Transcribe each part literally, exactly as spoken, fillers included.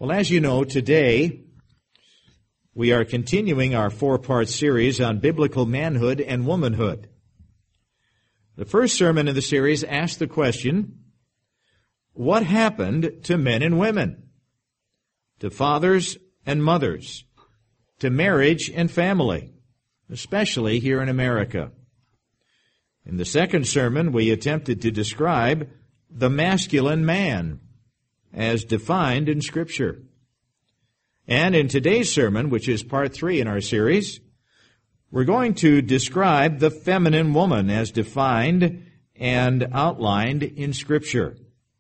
Well, as you know, today we are continuing our four-part series on biblical manhood and womanhood. The first sermon in the series asked the question, what happened to men and women, to fathers and mothers, to marriage and family, especially here in America? In the second sermon, we attempted to describe the masculine man as defined in Scripture. And in today's sermon, which is part three in our series, we're going to describe the feminine woman as defined and outlined in Scripture.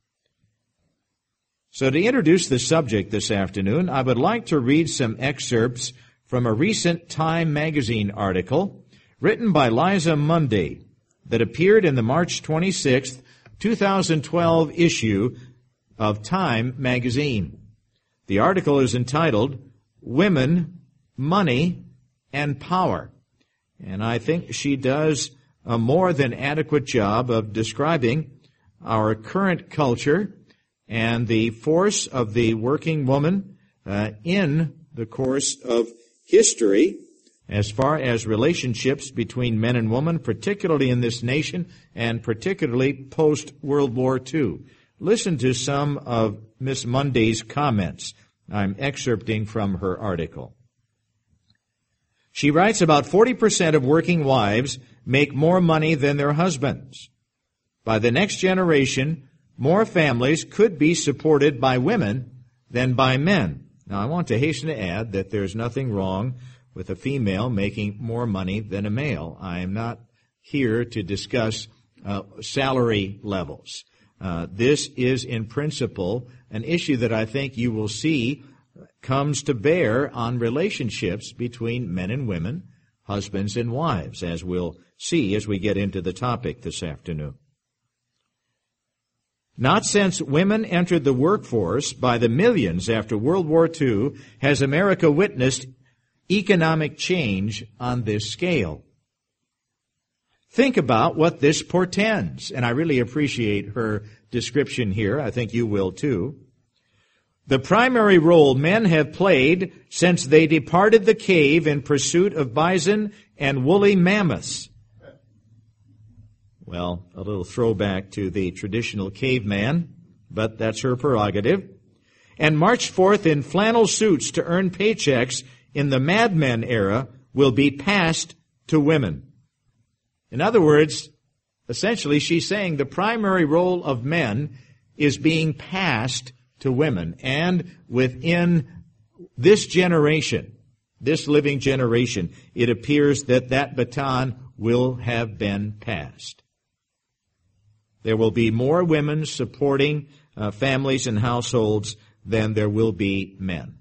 So to introduce the subject this afternoon, I would like to read some excerpts from a recent Time magazine article written by Liza Mundy that appeared in the March twenty-sixth, twenty twelve issue of Time magazine. The article is entitled, Women, Money, and Power. And I think she does a more than adequate job of describing our current culture and the force of the working woman uh, in the course of history as far as relationships between men and women, particularly in this nation and particularly post-World War Two. Listen to some of Miss Mundy's comments. I'm excerpting from her article. She writes, about forty percent of working wives make more money than their husbands. By the next generation, more families could be supported by women than by men. Now, I want to hasten to add that there's nothing wrong with a female making more money than a male. I am not here to discuss uh, salary levels. Uh, this is, in principle, an issue that I think you will see comes to bear on relationships between men and women, husbands and wives, as we'll see as we get into the topic this afternoon. Not since women entered the workforce by the millions after World War Two has America witnessed economic change on this scale. Think about what this portends, and I really appreciate her description here. I think you will too. The primary role men have played since they departed the cave in pursuit of bison and woolly mammoths. Well, a little throwback to the traditional caveman, but that's her prerogative. And marched forth in flannel suits to earn paychecks in the Mad Men era will be passed to women. In other words, essentially she's saying the primary role of men is being passed to women. And within this generation, this living generation, it appears that that baton will have been passed. There will be more women supporting uh, families and households than there will be men.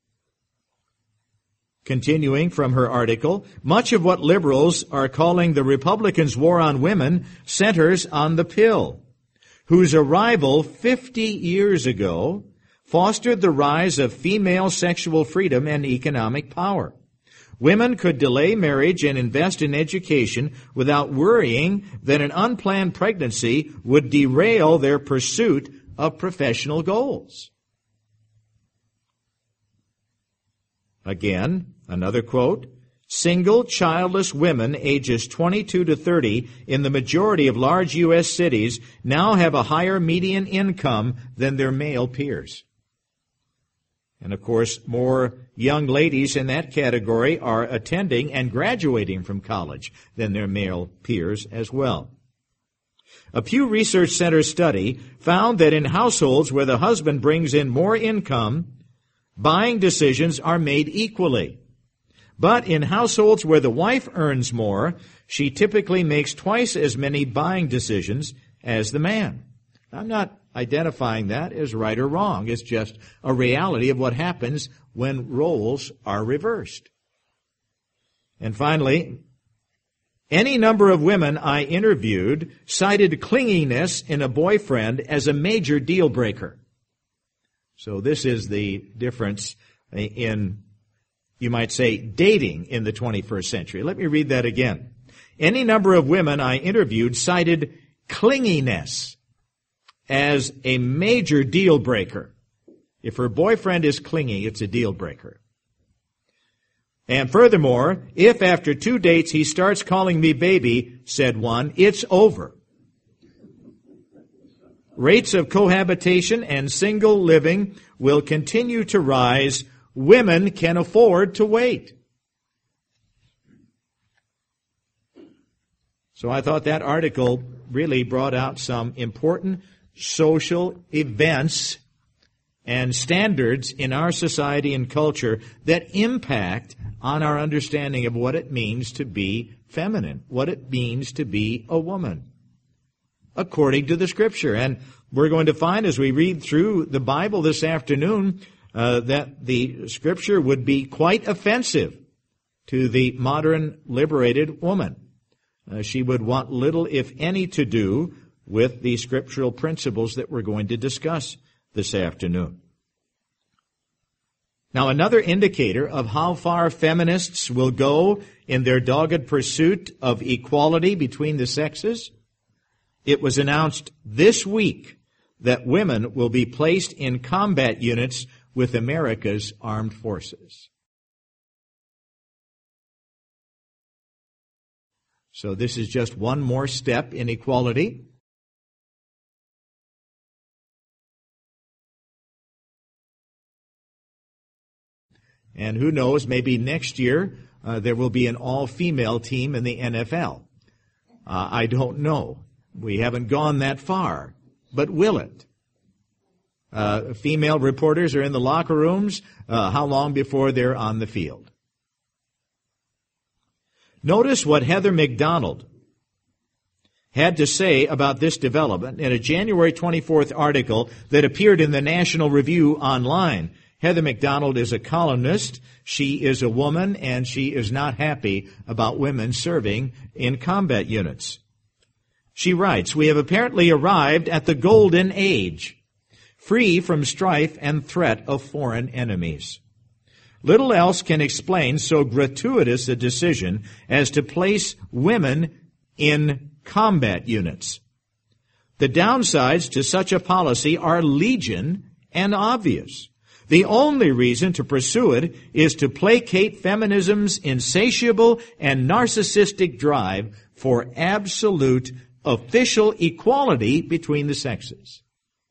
Continuing from her article, much of what liberals are calling the Republicans' war on women centers on the pill, whose arrival fifty years ago fostered the rise of female sexual freedom and economic power. Women could delay marriage and invest in education without worrying that an unplanned pregnancy would derail their pursuit of professional goals. Again, another quote, single, childless women ages twenty-two to thirty in the majority of large U S cities now have a higher median income than their male peers. And of course, more young ladies in that category are attending and graduating from college than their male peers as well. A Pew Research Center study found that in households where the husband brings in more income, buying decisions are made equally. But in households where the wife earns more, she typically makes twice as many buying decisions as the man. I'm not identifying that as right or wrong. It's just a reality of what happens when roles are reversed. And finally, any number of women I interviewed cited clinginess in a boyfriend as a major deal breaker. So this is the difference in, you might say, dating in the twenty-first century. Let me read that again. Any number of women I interviewed cited clinginess as a major deal breaker. If her boyfriend is clingy, it's a deal breaker. And furthermore, if after two dates he starts calling me baby, said one, it's over. Rates of cohabitation and single living will continue to rise. Women can afford to wait. So I thought that article really brought out some important social events and standards in our society and culture that impact on our understanding of what it means to be feminine, what it means to be a woman, according to the Scripture. And we're going to find as we read through the Bible this afternoon uh, that the Scripture would be quite offensive to the modern liberated woman. Uh, she would want little, if any, to do with the scriptural principles that we're going to discuss this afternoon. Now, another indicator of how far feminists will go in their dogged pursuit of equality between the sexes, it was announced this week that women will be placed in combat units with America's armed forces. So this is just one more step in equality. And who knows, maybe next year uh, there will be an all-female team in the N F L. Uh, I don't know. We haven't gone that far. But will it? Uh, female reporters are in the locker rooms. Uh, how long before they're on the field? Notice what Heather McDonald had to say about this development in a January twenty-fourth article that appeared in the National Review online. Heather McDonald is a columnist. She is a woman, and she is not happy about women serving in combat units. She writes, "We have apparently arrived at the golden age, free from strife and threat of foreign enemies. Little else can explain so gratuitous a decision as to place women in combat units. The downsides to such a policy are legion and obvious. The only reason to pursue it is to placate feminism's insatiable and narcissistic drive for absolute official equality between the sexes.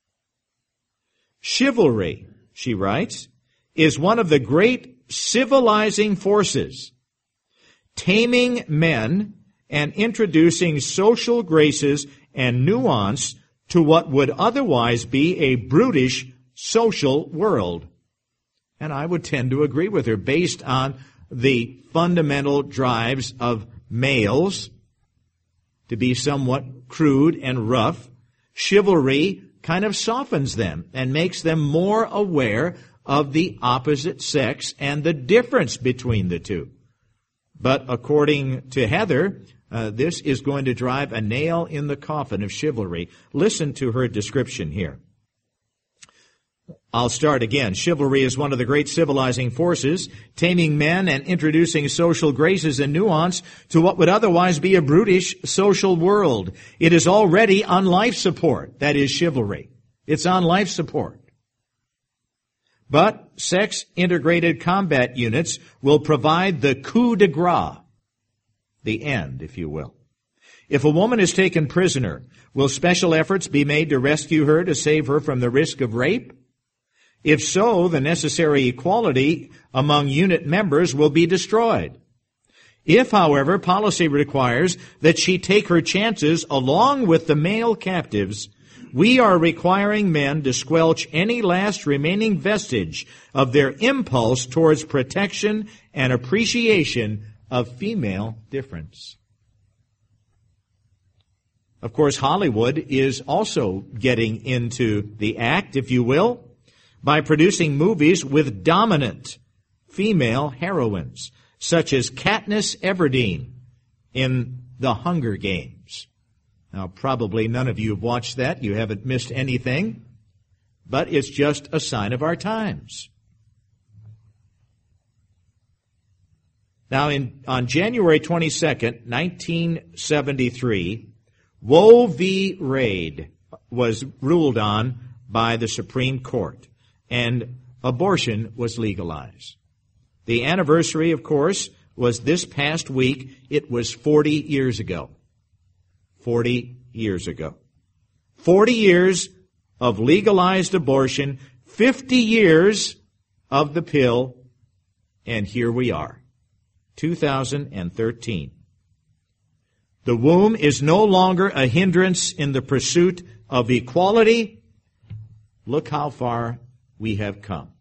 Chivalry," she writes, "is one of the great civilizing forces, taming men and introducing social graces and nuance to what would otherwise be a brutish social world." And I would tend to agree with her based on the fundamental drives of males to be somewhat crude and rough. Chivalry kind of softens them and makes them more aware of the opposite sex and the difference between the two. But according to Heather, uh, this is going to drive a nail in the coffin of chivalry. Listen to her description here. I'll start again. Chivalry is one of the great civilizing forces, taming men and introducing social graces and nuance to what would otherwise be a brutish social world. It is already on life support. That is chivalry. It's on life support. But sex-integrated combat units will provide the coup de grace, the end, if you will. If a woman is taken prisoner, will special efforts be made to rescue her to save her from the risk of rape? If so, the necessary equality among unit members will be destroyed. If, however, policy requires that she take her chances along with the male captives, we are requiring men to squelch any last remaining vestige of their impulse towards protection and appreciation of female difference. Of course, Hollywood is also getting into the act, if you will, by producing movies with dominant female heroines, such as Katniss Everdeen in The Hunger Games. Now, probably none of you have watched that. You haven't missed anything. But it's just a sign of our times. Now, in, on January twenty-second, nineteen seventy-three, Roe v. Wade was ruled on by the Supreme Court. and abortion was legalized. The anniversary, of course, was this past week. It was forty years ago. forty years ago. forty years of legalized abortion, fifty years of the pill, and here we are, two thousand thirteen. The womb is no longer a hindrance in the pursuit of equality. Look how far we have come.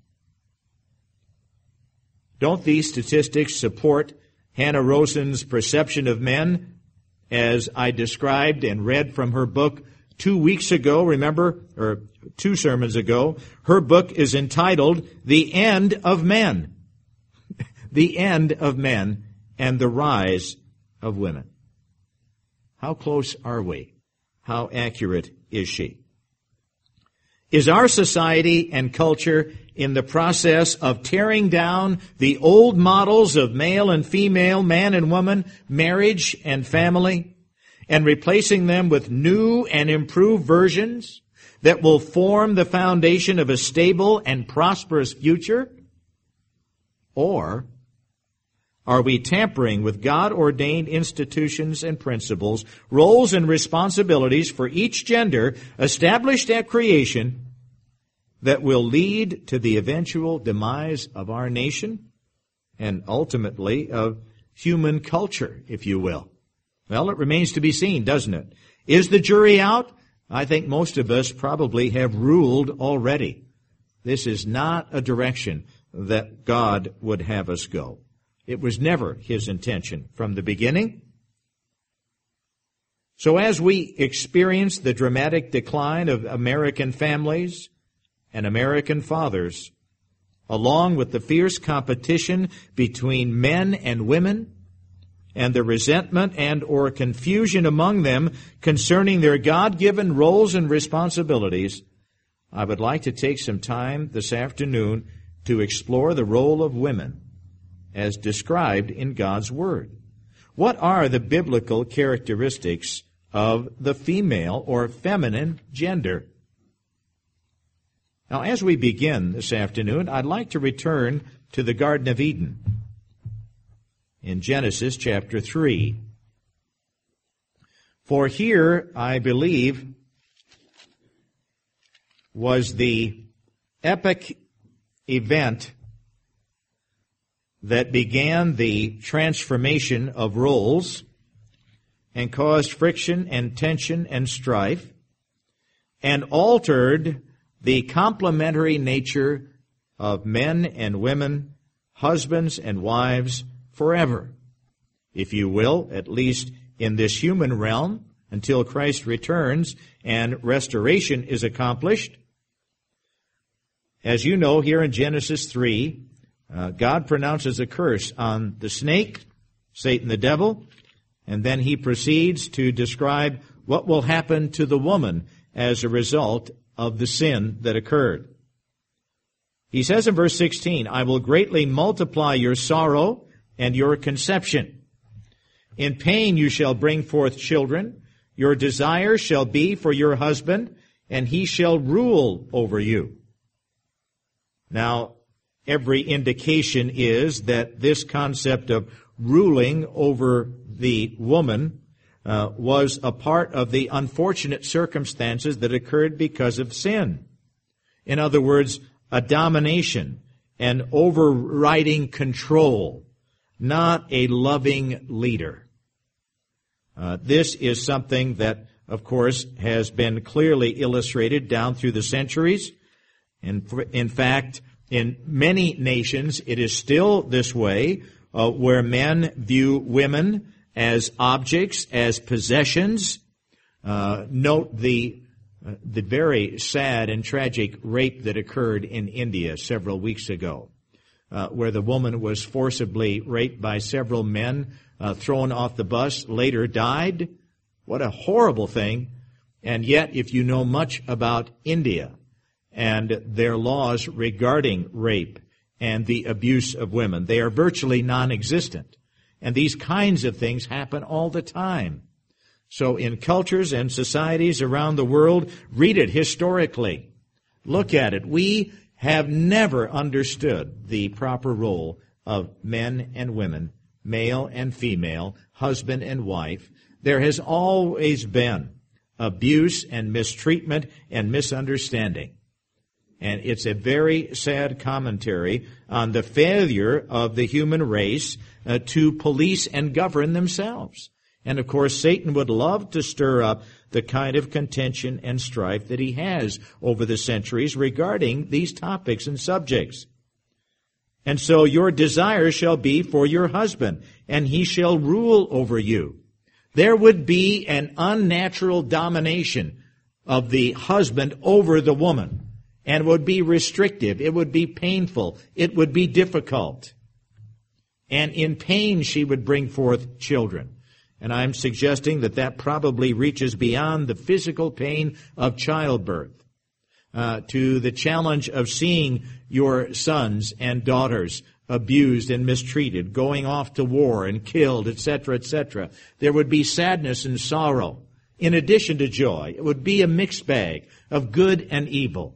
Don't these statistics support Hannah Rosen's perception of men, as I described and read from her book two weeks ago, remember, or two sermons ago? Her book is entitled The End of Men. The End of Men and the Rise of Women. How close are we? How accurate is she? Is our society and culture in the process of tearing down the old models of male and female, man and woman, marriage and family, and replacing them with new and improved versions that will form the foundation of a stable and prosperous future? Or are we tampering with God-ordained institutions and principles, roles and responsibilities for each gender established at creation that will lead to the eventual demise of our nation and ultimately of human culture, if you will? Well, it remains to be seen, doesn't it? Is the jury out? I think most of us probably have ruled already. This is not a direction that God would have us go. It was never His intention from the beginning. So as we experience the dramatic decline of American families and American fathers, along with the fierce competition between men and women, and the resentment and or confusion among them concerning their God-given roles and responsibilities, I would like to take some time this afternoon to explore the role of women as described in God's Word. What are the biblical characteristics of the female or feminine gender? Now, as we begin this afternoon, I'd like to return to the Garden of Eden in Genesis chapter three. For here, I believe, was the epic event that began the transformation of roles and caused friction and tension and strife and altered the complementary nature of men and women, husbands and wives, forever, if you will, at least in this human realm, until Christ returns and restoration is accomplished. As you know, here in Genesis three, uh, God pronounces a curse on the snake, Satan the devil, and then He proceeds to describe what will happen to the woman as a result of the sin that occurred. He says in verse sixteen, I will greatly multiply your sorrow and your conception. In pain you shall bring forth children. Your desire shall be for your husband, and he shall rule over you. Now, every indication is that this concept of ruling over the woman uh, was a part of the unfortunate circumstances that occurred because of sin. In other words, a domination, an overriding control, not a loving leader. Uh, this is something that, of course, has been clearly illustrated down through the centuries. And in fact, in many nations, it is still this way, uh, where men view women as objects, as possessions. Uh, note the uh, the very sad and tragic rape that occurred in India several weeks ago, uh, where the woman was forcibly raped by several men, uh, thrown off the bus, later died. What a horrible thing. And yet, if you know much about India and their laws regarding rape and the abuse of women, they are virtually non-existent. And these kinds of things happen all the time. So in cultures and societies around the world, read it historically. Look at it. We have never understood the proper role of men and women, male and female, husband and wife. There has always been abuse and mistreatment and misunderstanding. And it's a very sad commentary on the failure of the human race uh, to police and govern themselves. And of course, Satan would love to stir up the kind of contention and strife that he has over the centuries regarding these topics and subjects. And so your desire shall be for your husband, and he shall rule over you. There would be an unnatural domination of the husband over the woman. And it would be restrictive. It would be painful. It would be difficult. And in pain she would bring forth children. And I'm suggesting that that probably reaches beyond the physical pain of childbirth uh, to the challenge of seeing your sons and daughters abused and mistreated, going off to war and killed, et cetera, et cetera. There would be sadness and sorrow in addition to joy. It would be a mixed bag of good and evil.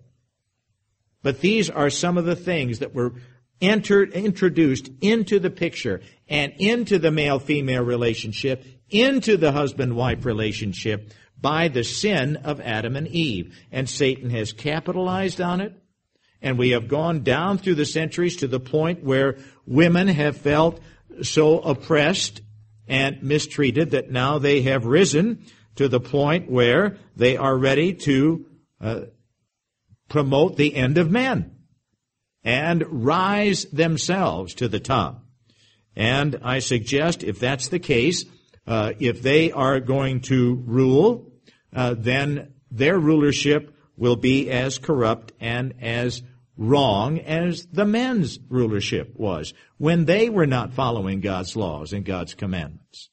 But these are some of the things that were entered, introduced into the picture and into the male-female relationship, into the husband-wife relationship by the sin of Adam and Eve. And Satan has capitalized on it. And we have gone down through the centuries to the point where women have felt so oppressed and mistreated that now they have risen to the point where they are ready to uh, promote the end of men and rise themselves to the top. And I suggest if that's the case, uh, if they are going to rule, uh, then their rulership will be as corrupt and as wrong as the men's rulership was when they were not following God's laws and God's commandments.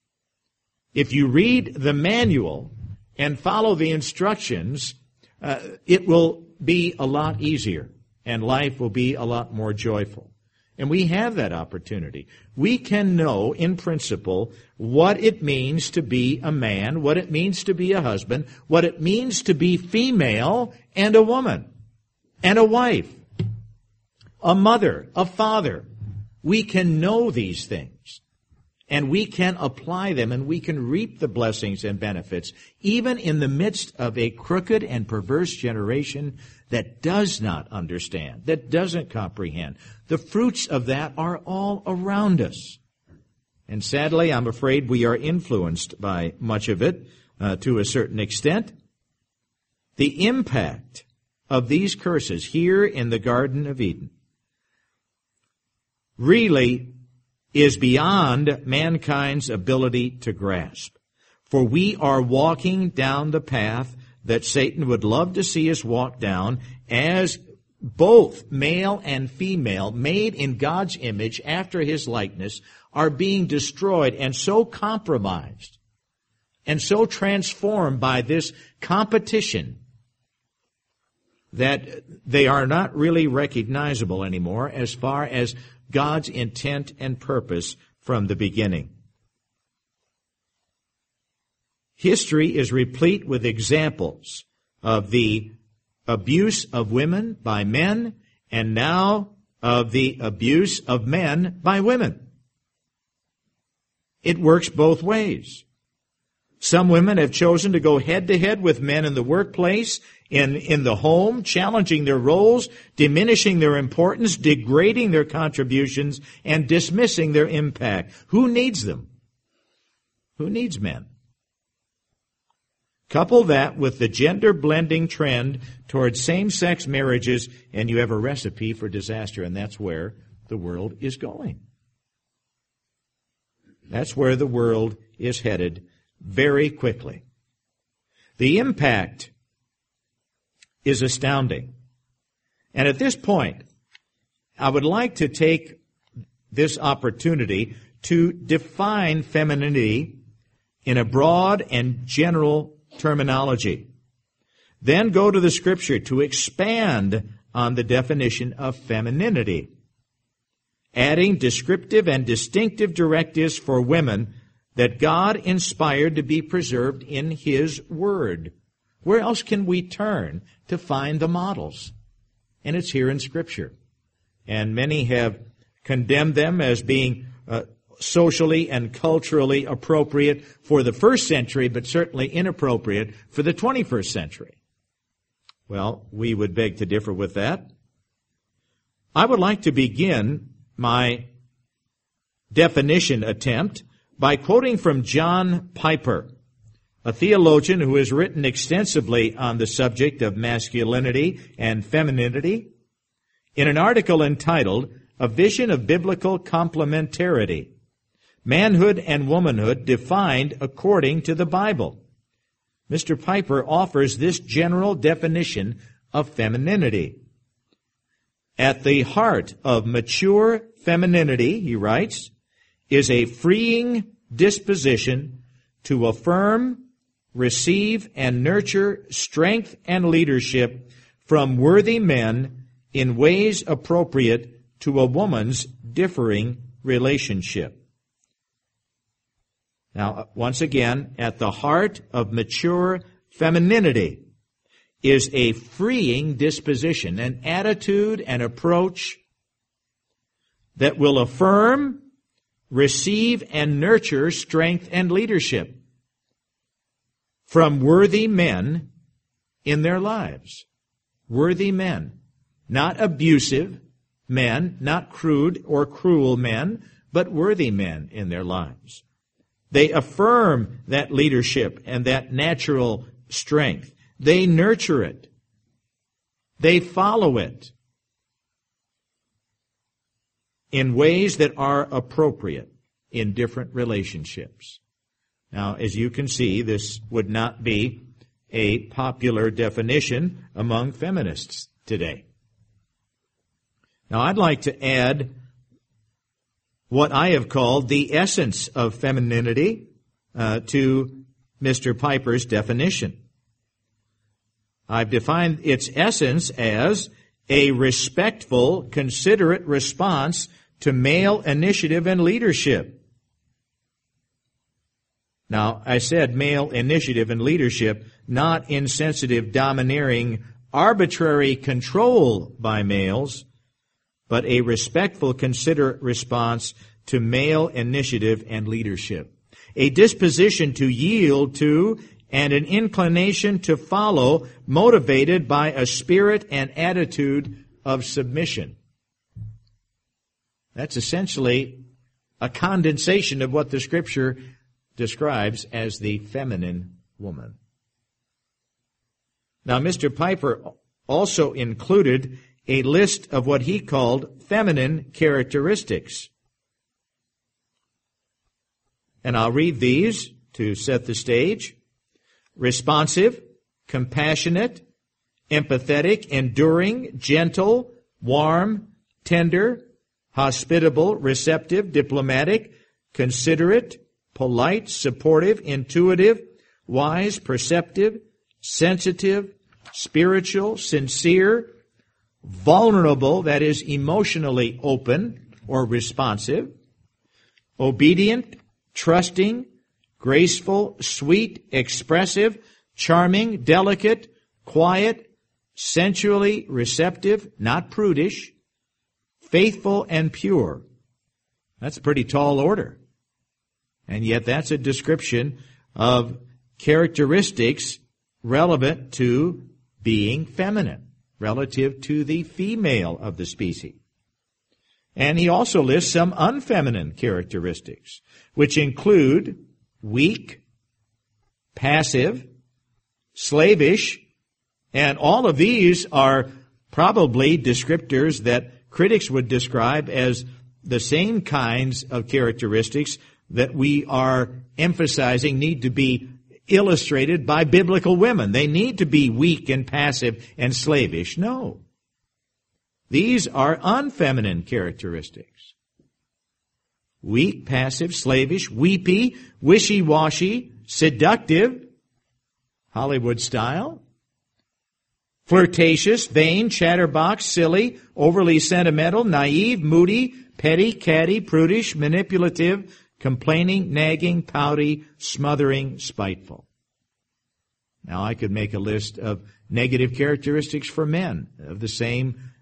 If you read the manual and follow the instructions, uh, it will be a lot easier and life will be a lot more joyful. And we have that opportunity. We can know in principle what it means to be a man, what it means to be a husband, what it means to be female and a woman and a wife, a mother, a father. We can know these things and we can apply them and we can reap the blessings and benefits even in the midst of a crooked and perverse generation that does not understand, that doesn't comprehend. The fruits of that are all around us. And sadly, I'm afraid we are influenced by much of it uh, to a certain extent. The impact of these curses here in the Garden of Eden really is beyond mankind's ability to grasp. For we are walking down the path that Satan would love to see us walk down as both male and female, made in God's image after His likeness, are being destroyed and so compromised and so transformed by this competition that they are not really recognizable anymore as far as God's intent and purpose from the beginning. History is replete with examples of the abuse of women by men and now of the abuse of men by women. It works both ways. Some women have chosen to go head-to-head with men in the workplace, in, in the home, challenging their roles, diminishing their importance, degrading their contributions, and dismissing their impact. Who needs them? Who needs men? Couple that with the gender-blending trend towards same-sex marriages, and you have a recipe for disaster, and that's where the world is going. That's where the world is headed very quickly. The impact is astounding. And at this point, I would like to take this opportunity to define femininity in a broad and general terminology. Then go to the Scripture to expand on the definition of femininity, adding descriptive and distinctive directives for women that God inspired to be preserved in His Word. Where else can we turn to find the models? and it's here in Scripture. And many have condemned them as being uh, socially and culturally appropriate for the first century, but certainly inappropriate for the twenty-first century. Well, we would beg to differ with that. I would like to begin my definition attempt by quoting from John Piper, a theologian who has written extensively on the subject of masculinity and femininity, in an article entitled, A Vision of Biblical Complementarity, Manhood and Womanhood Defined According to the Bible. Mister Piper offers this general definition of femininity. At the heart of mature femininity, he writes, is a freeing disposition to affirm, receive, and nurture strength and leadership from worthy men in ways appropriate to a woman's differing relationship. Now, once again, at the heart of mature femininity is a freeing disposition, an attitude and approach that will affirm, receive, and nurture strength and leadership from worthy men in their lives. Worthy men. Not abusive men, not crude or cruel men, but worthy men in their lives. They affirm that leadership and that natural strength. They nurture it. They follow it in ways that are appropriate in different relationships. Now, as you can see, this would not be a popular definition among feminists today. Now, I'd like to add what I have called the essence of femininity uh, to Mister Piper's definition. I've defined its essence as a respectful, considerate response to male initiative and leadership. Now, I said male initiative and leadership, not insensitive, domineering, arbitrary control by males, but a respectful, considerate response to male initiative and leadership. A disposition to yield to and an inclination to follow, motivated by a spirit and attitude of submission. That's essentially a condensation of what the Scripture describes as the feminine woman. Now, Mister Piper also included a list of what he called feminine characteristics. And I'll read these to set the stage. Responsive, compassionate, empathetic, enduring, gentle, warm, tender, hospitable, receptive, diplomatic, considerate, polite, supportive, intuitive, wise, perceptive, sensitive, spiritual, sincere, vulnerable, that is, emotionally open or responsive, obedient, trusting, graceful, sweet, expressive, charming, delicate, quiet, sensually receptive, not prudish, faithful, and pure. That's a pretty tall order. And yet that's a description of characteristics relevant to being feminine, relative to the female of the species. And he also lists some unfeminine characteristics, which include weak, passive, slavish, and all of these are probably descriptors that critics would describe as the same kinds of characteristics that we are emphasizing need to be illustrated by biblical women. They need to be weak and passive and slavish. No. These are unfeminine characteristics. Weak, passive, slavish, weepy, wishy-washy, seductive, Hollywood style, flirtatious, vain, chatterbox, silly, overly sentimental, naive, moody, petty, catty, prudish, manipulative, complaining, nagging, pouty, smothering, spiteful. Now, I could make a list of negative characteristics for men of the same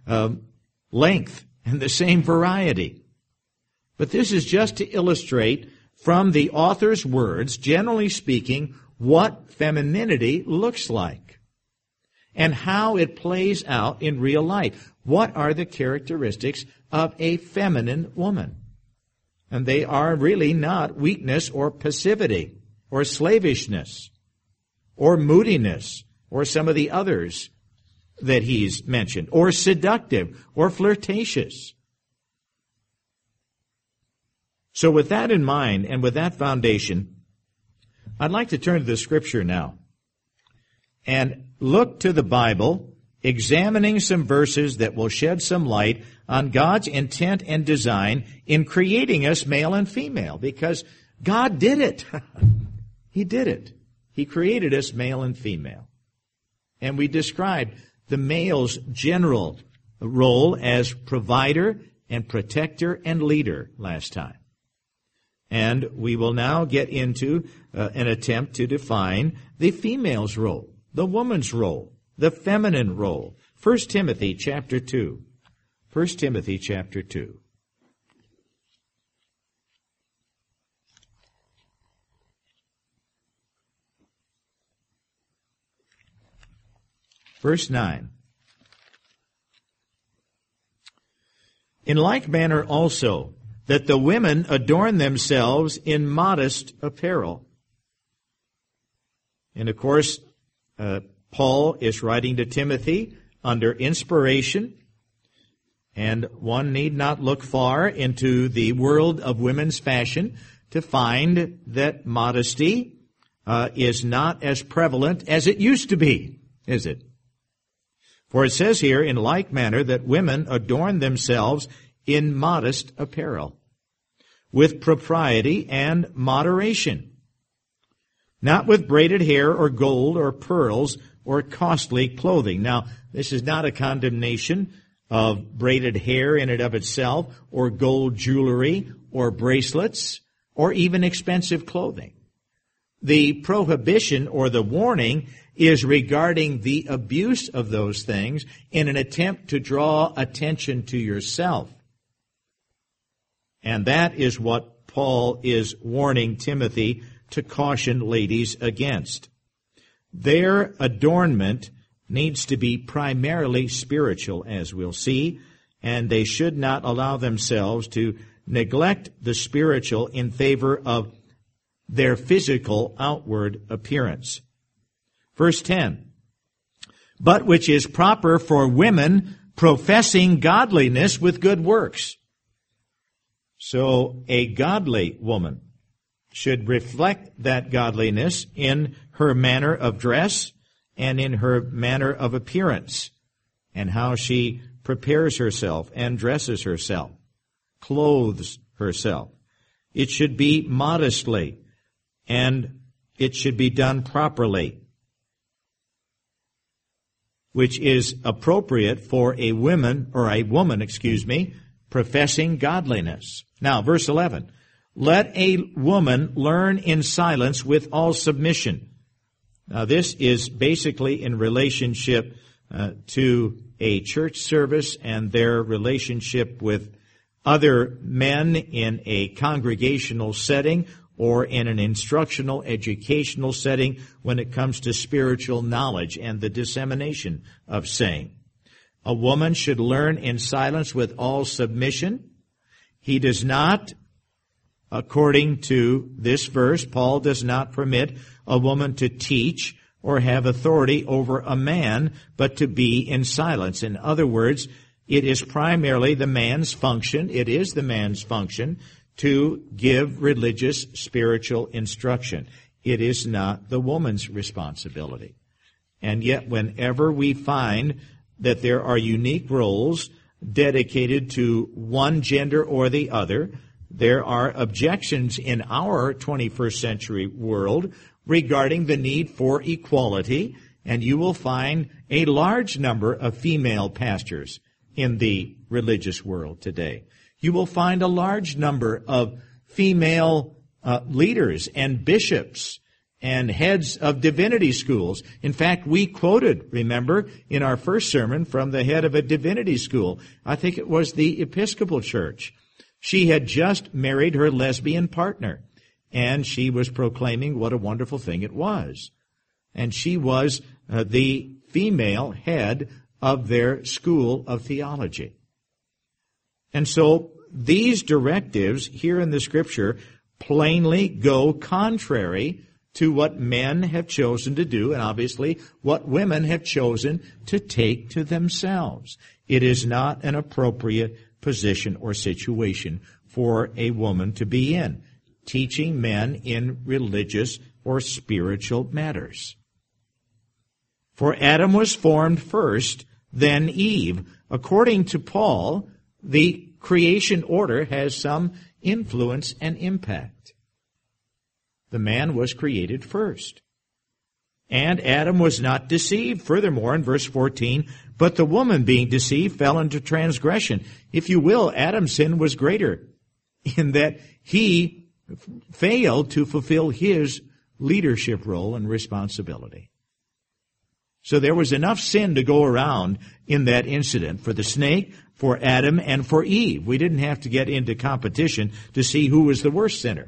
um, length and the same variety. But this is just to illustrate from the author's words, generally speaking, what femininity looks like and how it plays out in real life. What are the characteristics of a feminine woman? And they are really not weakness or passivity or slavishness or moodiness or some of the others that he's mentioned, or seductive or flirtatious. So with that in mind and with that foundation, I'd like to turn to the Scripture now and look to the Bible, examining some verses that will shed some light on God's intent and design in creating us male and female, because God did it. He did it. He created us male and female. And we described the male's general role as provider and protector and leader last time. And we will now get into uh, an attempt to define the female's role, the woman's role, the feminine role. First Timothy chapter two. First Timothy chapter two. Verse nine. In like manner also, that the women adorn themselves in modest apparel. And of course, uh, Paul is writing to Timothy under inspiration, and one need not look far into the world of women's fashion to find that modesty uh, is not as prevalent as it used to be, is it? For it says here, in like manner, that women adorn themselves in modest apparel, with propriety and moderation, not with braided hair or gold or pearls or costly clothing. Now, this is not a condemnation of braided hair in and of itself, or gold jewelry, or bracelets, or even expensive clothing. The prohibition or the warning is regarding the abuse of those things in an attempt to draw attention to yourself. And that is what Paul is warning Timothy to caution ladies against. Their adornment needs to be primarily spiritual, as we'll see, and they should not allow themselves to neglect the spiritual in favor of their physical outward appearance. Verse ten, but which is proper for women professing godliness with good works. So a godly woman should reflect that godliness in her manner of dress and in her manner of appearance, and how she prepares herself and dresses herself, clothes herself. It should be modestly, and it should be done properly, which is appropriate for a woman, or a woman, excuse me, professing godliness. Now, verse eleven, let a woman learn in silence with all submission. Now, this is basically in relationship uh, to a church service and their relationship with other men in a congregational setting or in an instructional, educational setting when it comes to spiritual knowledge and the dissemination of same. A woman should learn in silence with all submission. He does not, according to this verse, Paul does not permit a woman to teach or have authority over a man, but to be in silence. In other words, it is primarily the man's function, it is the man's function to give religious, spiritual instruction. It is not the woman's responsibility. And yet, whenever we find that there are unique roles dedicated to one gender or the other, there are objections in our twenty-first century world regarding the need for equality, and you will find a large number of female pastors in the religious world today. You will find a large number of female uh, leaders and bishops and heads of divinity schools. In fact, we quoted, remember, in our first sermon from the head of a divinity school. I think it was the Episcopal Church. She had just married her lesbian partner, and she was proclaiming what a wonderful thing it was. And she was uh, the female head of their school of theology. And so these directives here in the Scripture plainly go contrary to what men have chosen to do, and obviously what women have chosen to take to themselves. It is not an appropriate position or situation for a woman to be in, teaching men in religious or spiritual matters. For Adam was formed first, then Eve. According to Paul, the creation order has some influence and impact. The man was created first. And Adam was not deceived. Furthermore, in verse fourteen, but the woman being deceived fell into transgression. If you will, Adam's sin was greater in that he failed to fulfill his leadership role and responsibility. So there was enough sin to go around in that incident for the snake, for Adam, and for Eve. We didn't have to get into competition to see who was the worst sinner.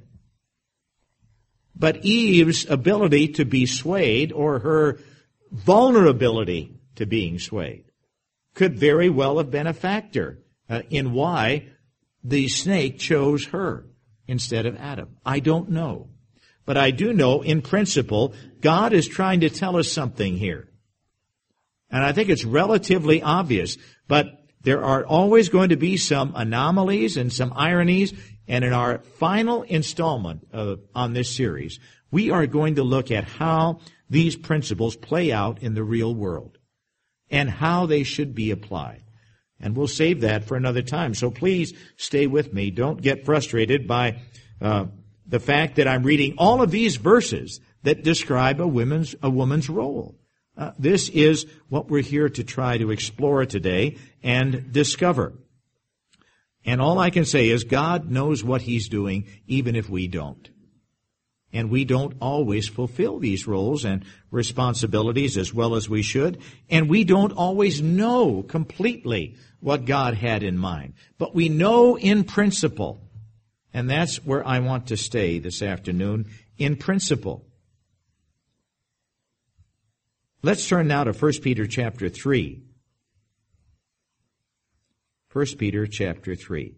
But Eve's ability to be swayed, or her vulnerability to being swayed, could very well have been a factor uh, in why the snake chose her instead of Adam. I don't know. But I do know, in principle, God is trying to tell us something here. And I think it's relatively obvious, but there are always going to be some anomalies and some ironies. And in our final installment of, on this series, we are going to look at how these principles play out in the real world and how they should be applied. And we'll save that for another time. So please stay with me. Don't get frustrated by uh, the fact that I'm reading all of these verses that describe a woman's, a woman's role. Uh, this is what we're here to try to explore today and discover. And all I can say is God knows what He's doing, even if we don't. And we don't always fulfill these roles and responsibilities as well as we should. And we don't always know completely what God had in mind. But we know in principle. And that's where I want to stay this afternoon, in principle. Let's turn now to First Peter chapter three. First Peter chapter three.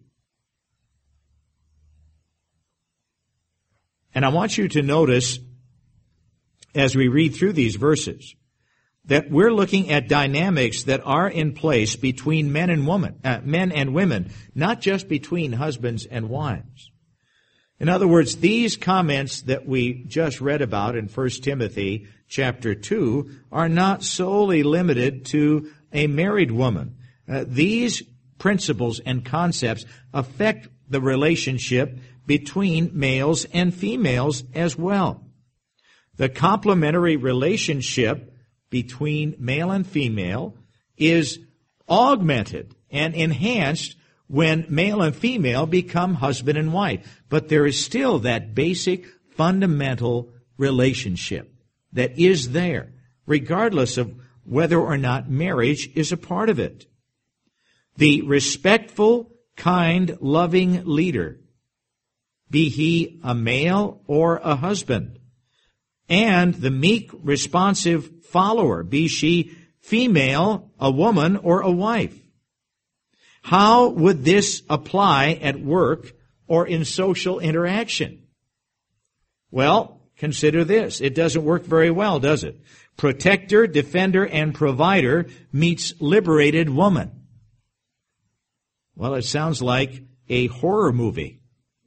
And I want you to notice, as we read through these verses, that we're looking at dynamics that are in place between men and women, uh, men and women, not just between husbands and wives. In other words, these comments that we just read about in First Timothy chapter two are not solely limited to a married woman. Uh, these principles and concepts affect the relationship between males and females as well. The complementary relationship between male and female is augmented and enhanced when male and female become husband and wife. But there is still that basic fundamental relationship that is there, regardless of whether or not marriage is a part of it. The respectful, kind, loving leader, be he a male or a husband, and the meek, responsive follower, be she female, a woman, or a wife. How would this apply at work or in social interaction? Well, consider this. It doesn't work very well, does it? Protector, defender, and provider meets liberated woman. Well, it sounds like a horror movie.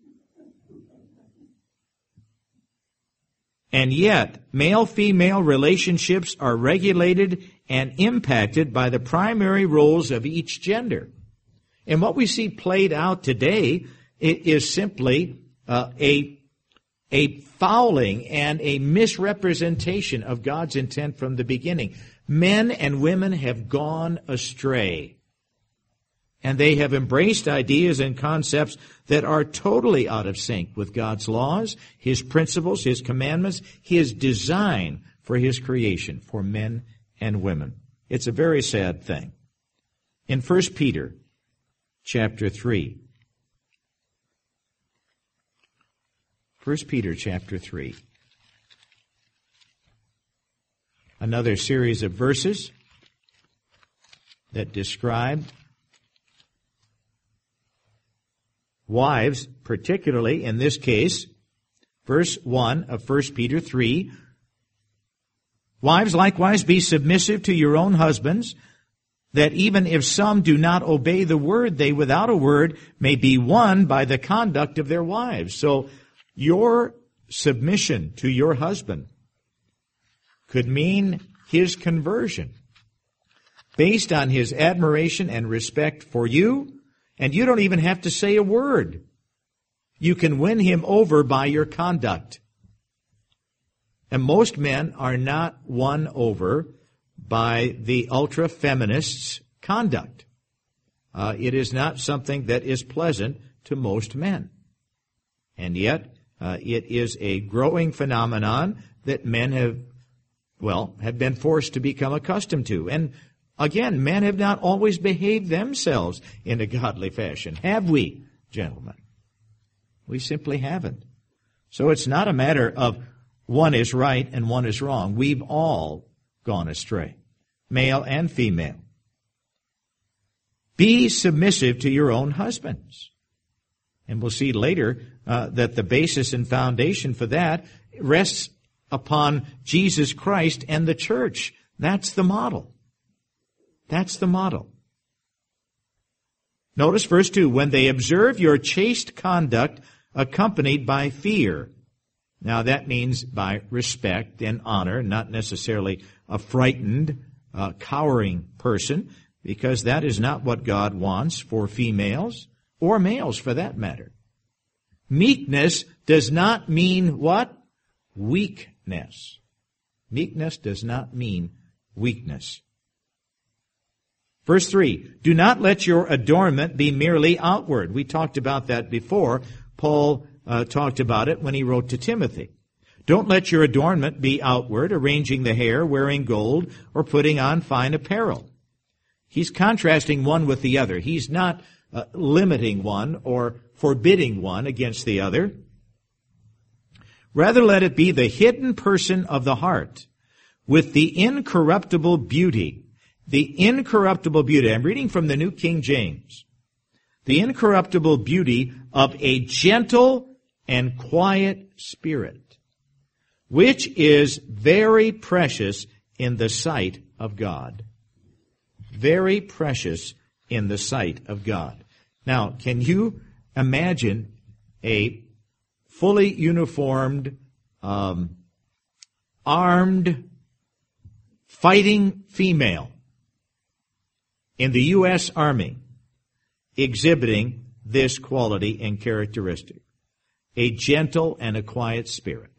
And yet, male-female relationships are regulated and impacted by the primary roles of each gender. And what we see played out today is simply uh, a, a fouling and a misrepresentation of God's intent from the beginning. Men and women have gone astray. And they have embraced ideas and concepts that are totally out of sync with God's laws, His principles, His commandments, His design for His creation, for men and women. It's a very sad thing. In First Peter chapter three, First Peter chapter three, another series of verses that describe wives, particularly in this case, verse one of First Peter three. Wives, likewise, be submissive to your own husbands, that even if some do not obey the word, they without a word may be won by the conduct of their wives. So your submission to your husband could mean his conversion based on his admiration and respect for you, and you don't even have to say a word. You can win him over by your conduct. And most men are not won over by the ultra-feminists' conduct. Uh, it is not something that is pleasant to most men. And yet, uh, it is a growing phenomenon that men have, well, have been forced to become accustomed to. And again, men have not always behaved themselves in a godly fashion. Have we, gentlemen? We simply haven't. So it's not a matter of one is right and one is wrong. We've all gone astray, male and female. Be submissive to your own husbands. And we'll see later uh, that the basis and foundation for that rests upon Jesus Christ and the church. That's the model. That's the model. Notice verse two, when they observe your chaste conduct accompanied by fear. Now that means by respect and honor, not necessarily a frightened, uh, cowering person, because that is not what God wants for females, or males for that matter. Meekness does not mean what? Weakness. Meekness does not mean weakness. Verse three, do not let your adornment be merely outward. We talked about that before. Paul uh, talked about it when he wrote to Timothy. Don't let your adornment be outward, arranging the hair, wearing gold, or putting on fine apparel. He's contrasting one with the other. He's not uh, limiting one or forbidding one against the other. Rather, let it be the hidden person of the heart with the incorruptible beauty. The incorruptible beauty. I'm reading from the New King James. The incorruptible beauty of a gentle and quiet spirit, which is very precious in the sight of God. Very precious in the sight of God. Now, can you imagine a fully uniformed, um, armed, fighting female in the U S Army exhibiting this quality and characteristic? A gentle and a quiet spirit.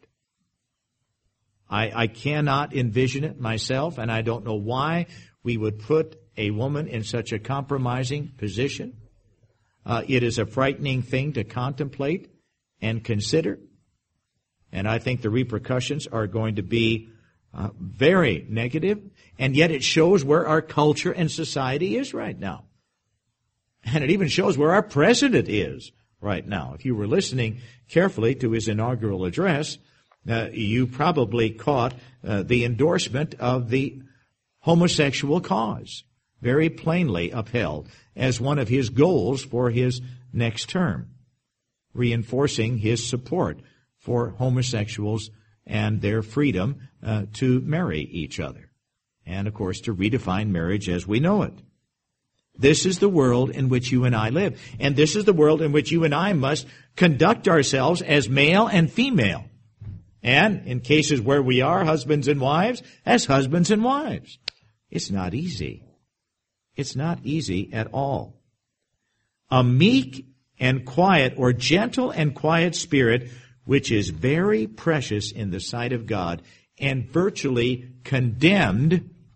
I, I cannot envision it myself, and I don't know why we would put a woman in such a compromising position. Uh, it is a frightening thing to contemplate and consider, and I think the repercussions are going to be uh, very negative, and yet it shows where our culture and society is right now. And it even shows where our president is right now. If you were listening carefully to his inaugural address, uh, you probably caught uh, the endorsement of the homosexual cause, very plainly upheld as one of his goals for his next term, reinforcing his support for homosexuals and their freedom uh, to marry each other, and, of course, to redefine marriage as we know it. This is the world in which you and I live, and this is the world in which you and I must conduct ourselves as male and female, and, in cases where we are husbands and wives, as husbands and wives. It's not easy. It's not easy at all. A meek and quiet, or gentle and quiet spirit, which is very precious in the sight of God and virtually condemned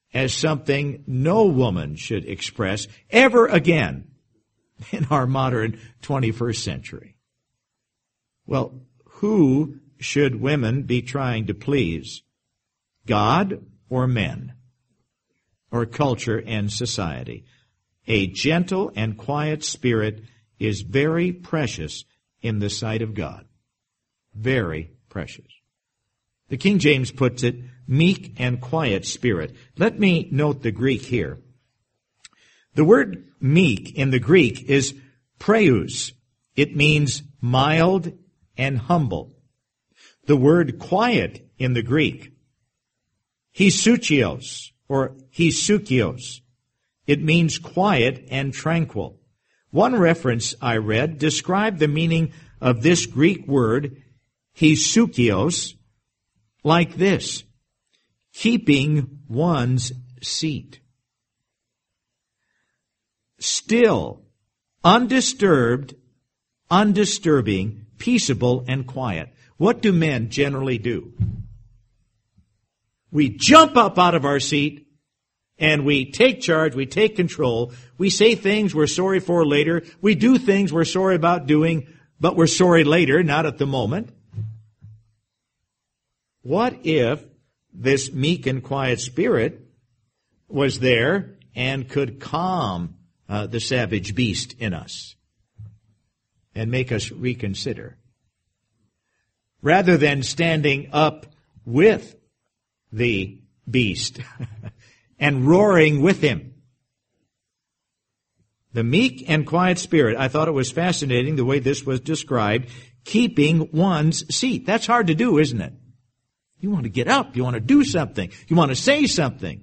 as something no woman should express ever again in our modern twenty-first century. Well, who should women be trying to please? God or men? Or culture and society? A gentle and quiet spirit is very precious in the sight of God. Very precious. The King James puts it, meek and quiet spirit. Let me note the Greek here. The word meek in the Greek is praeus. It means mild and humble. The word quiet in the Greek, hisuchios or hisukios. It means quiet and tranquil. One reference I read described the meaning of this Greek word, hisukios, like this: keeping one's seat. Still, undisturbed, undisturbing, peaceable, and quiet. What do men generally do? We jump up out of our seat and we take charge, we take control. We say things we're sorry for later. We do things we're sorry about doing, but we're sorry later, not at the moment. What if this meek and quiet spirit was there and could calm uh, the savage beast in us and make us reconsider? Rather than standing up with the beast and roaring with him. The meek and quiet spirit, I thought it was fascinating the way this was described, keeping one's seat. That's hard to do, isn't it? You want to get up. You want to do something. You want to say something.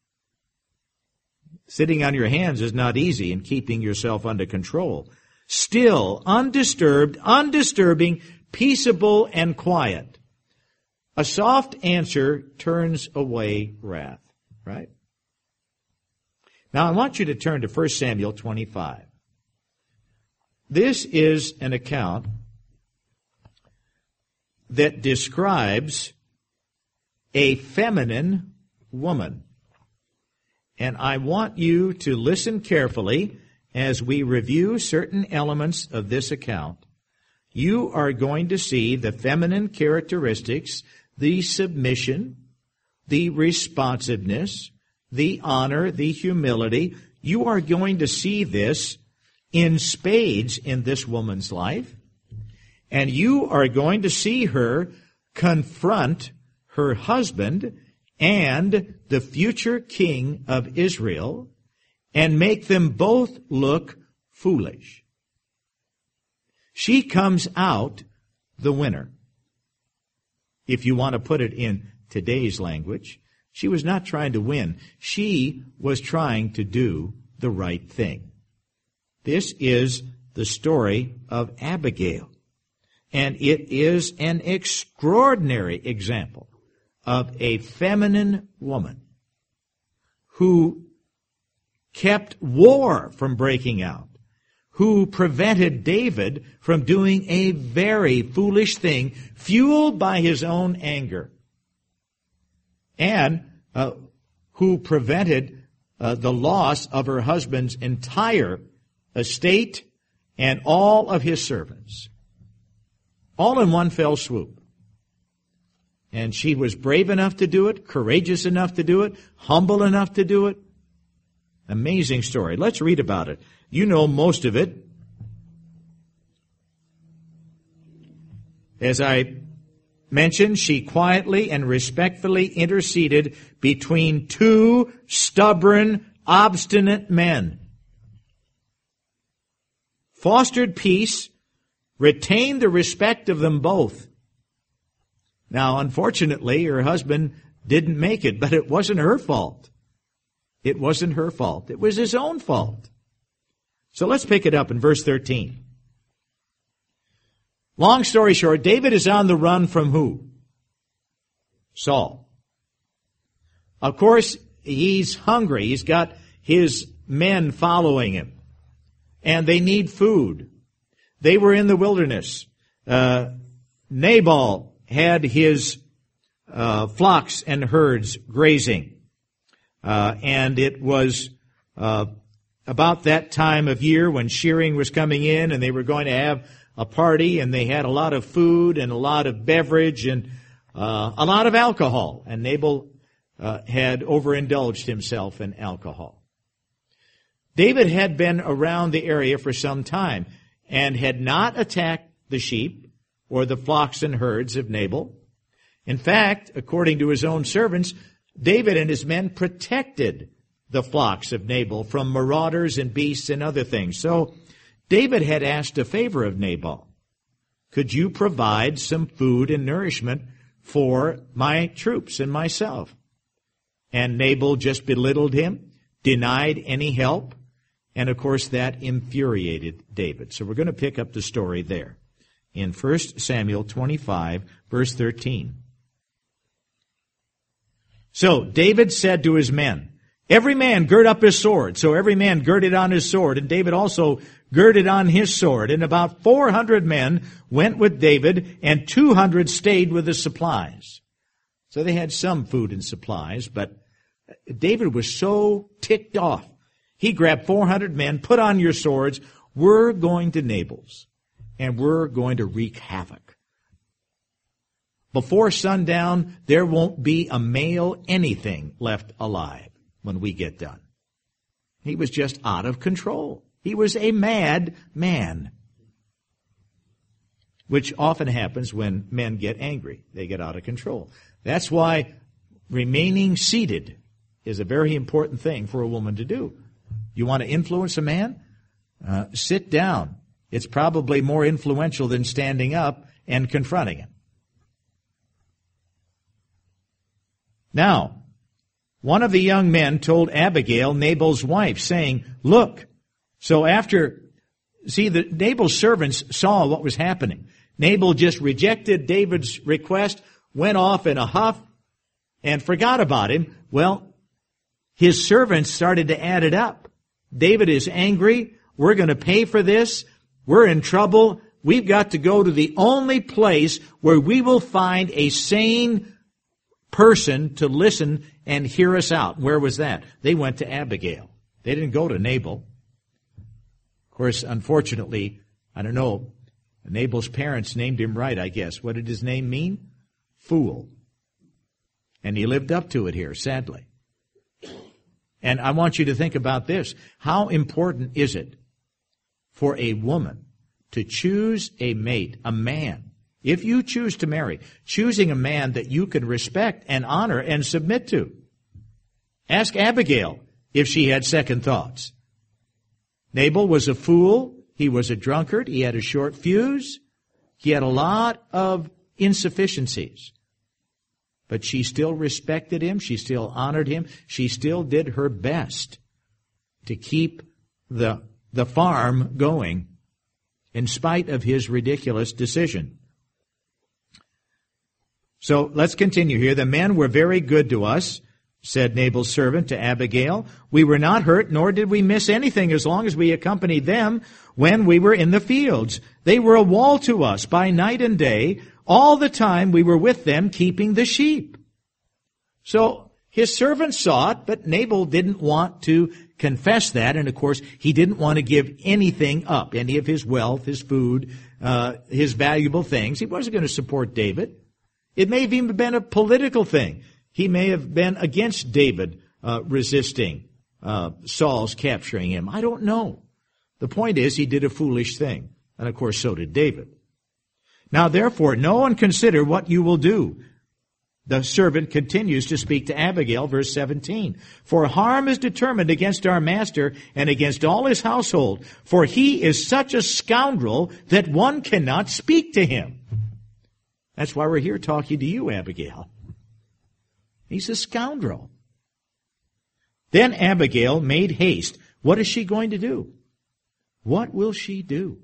Sitting on your hands is not easy in keeping yourself under control. Still, undisturbed, undisturbing, peaceable, and quiet. A soft answer turns away wrath, right? Now, I want you to turn to First Samuel twenty-five. This is an account that describes a feminine woman. And I want you to listen carefully as we review certain elements of this account. You are going to see the feminine characteristics, the submission, the responsiveness, the honor, the humility. You are going to see this in spades in this woman's life. And you are going to see her confront her husband and the future king of Israel and make them both look foolish. She comes out the winner. If you want to put it in today's language, she was not trying to win. She was trying to do the right thing. This is the story of Abigail, and it is an extraordinary example of a feminine woman who kept war from breaking out, who prevented David from doing a very foolish thing, fueled by his own anger, and uh, who prevented uh, the loss of her husband's entire estate and all of his servants, all in one fell swoop. And she was brave enough to do it, courageous enough to do it, humble enough to do it. Amazing story. Let's read about it. You know most of it. As I mentioned, she quietly and respectfully interceded between two stubborn, obstinate men, fostered peace, retained the respect of them both. Now, unfortunately, her husband didn't make it, but it wasn't her fault. It wasn't her fault. It was his own fault. So let's pick it up in verse thirteen. Long story short, David is on the run from who? Saul. Of course, he's hungry. He's got his men following him, and they need food. They were in the wilderness. Uh, Nabal had his uh, flocks and herds grazing. Uh, and it was uh, about that time of year when shearing was coming in, and they were going to have a party, and they had a lot of food and a lot of beverage and uh, a lot of alcohol. And Nabal uh, had overindulged himself in alcohol. David had been around the area for some time and had not attacked the sheep or the flocks and herds of Nabal. In fact, according to his own servants, David and his men protected the flocks of Nabal from marauders and beasts and other things. So David had asked a favor of Nabal. Could you provide some food and nourishment for my troops and myself? And Nabal just belittled him, denied any help, and of course that infuriated David. So we're going to pick up the story there in First Samuel twenty-five, verse thirteen. So David said to his men, every man gird up his sword. So every man girded on his sword, and David also girded on his sword. And about four hundred men went with David, and two hundred stayed with the supplies. So they had some food and supplies, but David was so ticked off. He grabbed four hundred men, put on your swords. We're going to Nabal's, and we're going to wreak havoc. Before sundown, there won't be a male anything left alive when we get done. He was just out of control. He was a mad man, which often happens when men get angry. They get out of control. That's why remaining seated is a very important thing for a woman to do. You want to influence a man? Uh, sit down. It's probably more influential than standing up and confronting him. Now, one of the young men told Abigail, Nabal's wife, saying, look, so after, see, the Nabal's servants saw what was happening. Nabal just rejected David's request, went off in a huff, and forgot about him. Well, his servants started to add it up. David is angry. We're going to pay for this. We're in trouble. We've got to go to the only place where we will find a sane person to listen and hear us out. Where was that? They went to Abigail. They didn't go to Nabal. Of course, unfortunately, I don't know, Nabal's parents named him right, I guess. What did his name mean? Fool. And he lived up to it here, sadly. And I want you to think about this. How important is it for a woman to choose a mate, a man? If you choose to marry, choosing a man that you can respect and honor and submit to. Ask Abigail if she had second thoughts. Nabal was a fool. He was a drunkard. He had a short fuse. He had a lot of insufficiencies. But she still respected him. She still honored him. She still did her best to keep the, the farm going in spite of his ridiculous decision. So let's continue here. The men were very good to us, said Nabal's servant to Abigail. We were not hurt, nor did we miss anything as long as we accompanied them when we were in the fields. They were a wall to us by night and day. All the time we were with them keeping the sheep. So his servants saw it, but Nabal didn't want to confess that. And of course, he didn't want to give anything up, any of his wealth, his food, uh, his valuable things. He wasn't going to support David. It may have even been a political thing. He may have been against David uh, resisting uh, Saul's capturing him. I don't know. The point is, he did a foolish thing. And of course, so did David. Now, therefore, know and consider what you will do. The servant continues to speak to Abigail, verse seventeen. For harm is determined against our master and against all his household, for he is such a scoundrel that one cannot speak to him. That's why we're here talking to you, Abigail. He's a scoundrel. Then Abigail made haste. What is she going to do? What will she do?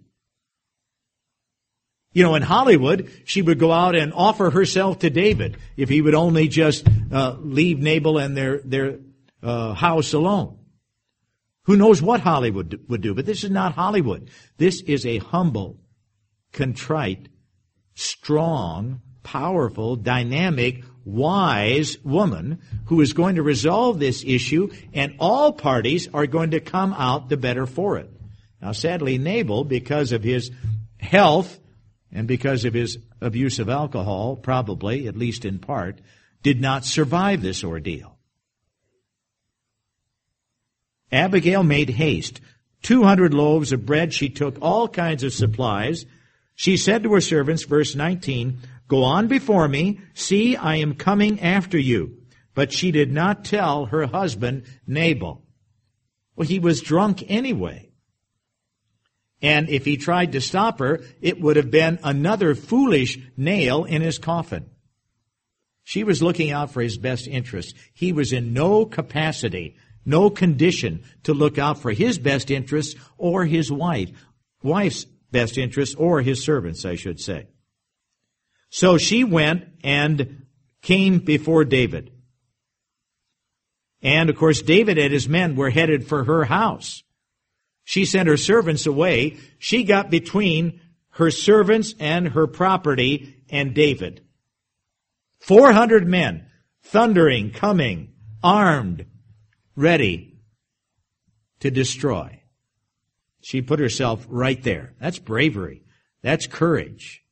You know, in Hollywood, she would go out and offer herself to David if he would only just uh, leave Nabal and their their uh, house alone. Who knows what Hollywood would do? But this is not Hollywood. This is a humble, contrite, strong, powerful, dynamic wise woman who is going to resolve this issue, and all parties are going to come out the better for it. Now, sadly, Nabal, because of his health and because of his abuse of alcohol, probably, at least in part, did not survive this ordeal. Abigail made haste. Two hundred loaves of bread. She took all kinds of supplies. She said to her servants, verse nineteen, "Go on before me. See, I am coming after you." But she did not tell her husband, Nabal. Well, he was drunk anyway. And if he tried to stop her, it would have been another foolish nail in his coffin. She was looking out for his best interests. He was in no capacity, no condition to look out for his best interests or his wife, wife's best interests or his servants, I should say. So she went and came before David. And, of course, David and his men were headed for her house. She sent her servants away. She got between her servants and her property and David. Four hundred men, thundering, coming, armed, ready to destroy. She put herself right there. That's bravery. That's courage.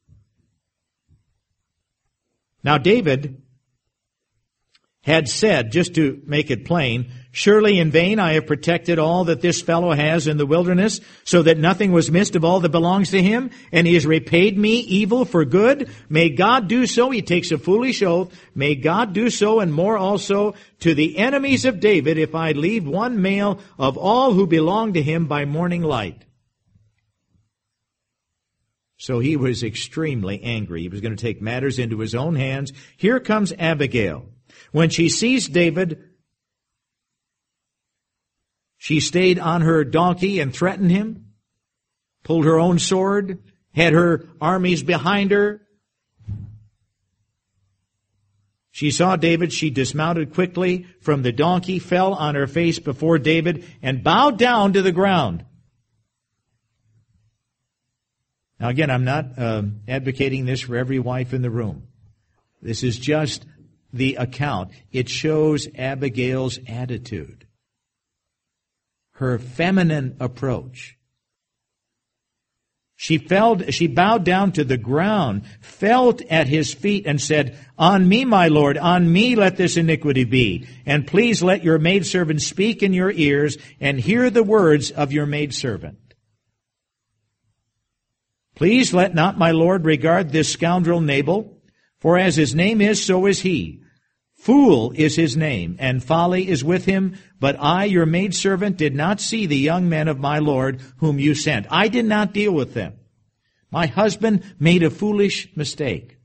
Now, David had said, just to make it plain, "Surely in vain I have protected all that this fellow has in the wilderness, so that nothing was missed of all that belongs to him, and he has repaid me evil for good. May God do so," he takes a foolish oath, "may God do so and more also to the enemies of David if I leave one male of all who belong to him by morning light." So he was extremely angry. He was going to take matters into his own hands. Here comes Abigail. When she sees David, she stayed on her donkey and threatened him, pulled her own sword, had her armies behind her. She saw David. She dismounted quickly from the donkey, fell on her face before David, and bowed down to the ground. Now again, I'm not uh, advocating this for every wife in the room. This is just the account. It shows Abigail's attitude, her feminine approach. She fell, she bowed down to the ground, fell at his feet and said, "On me, my Lord, on me let this iniquity be. And please let your maidservant speak in your ears and hear the words of your maidservant. Please let not my Lord regard this scoundrel Nabal, for as his name is, so is he. Fool is his name, and folly is with him. But I, your maidservant, did not see the young men of my Lord whom you sent. I did not deal with them. My husband made a foolish mistake.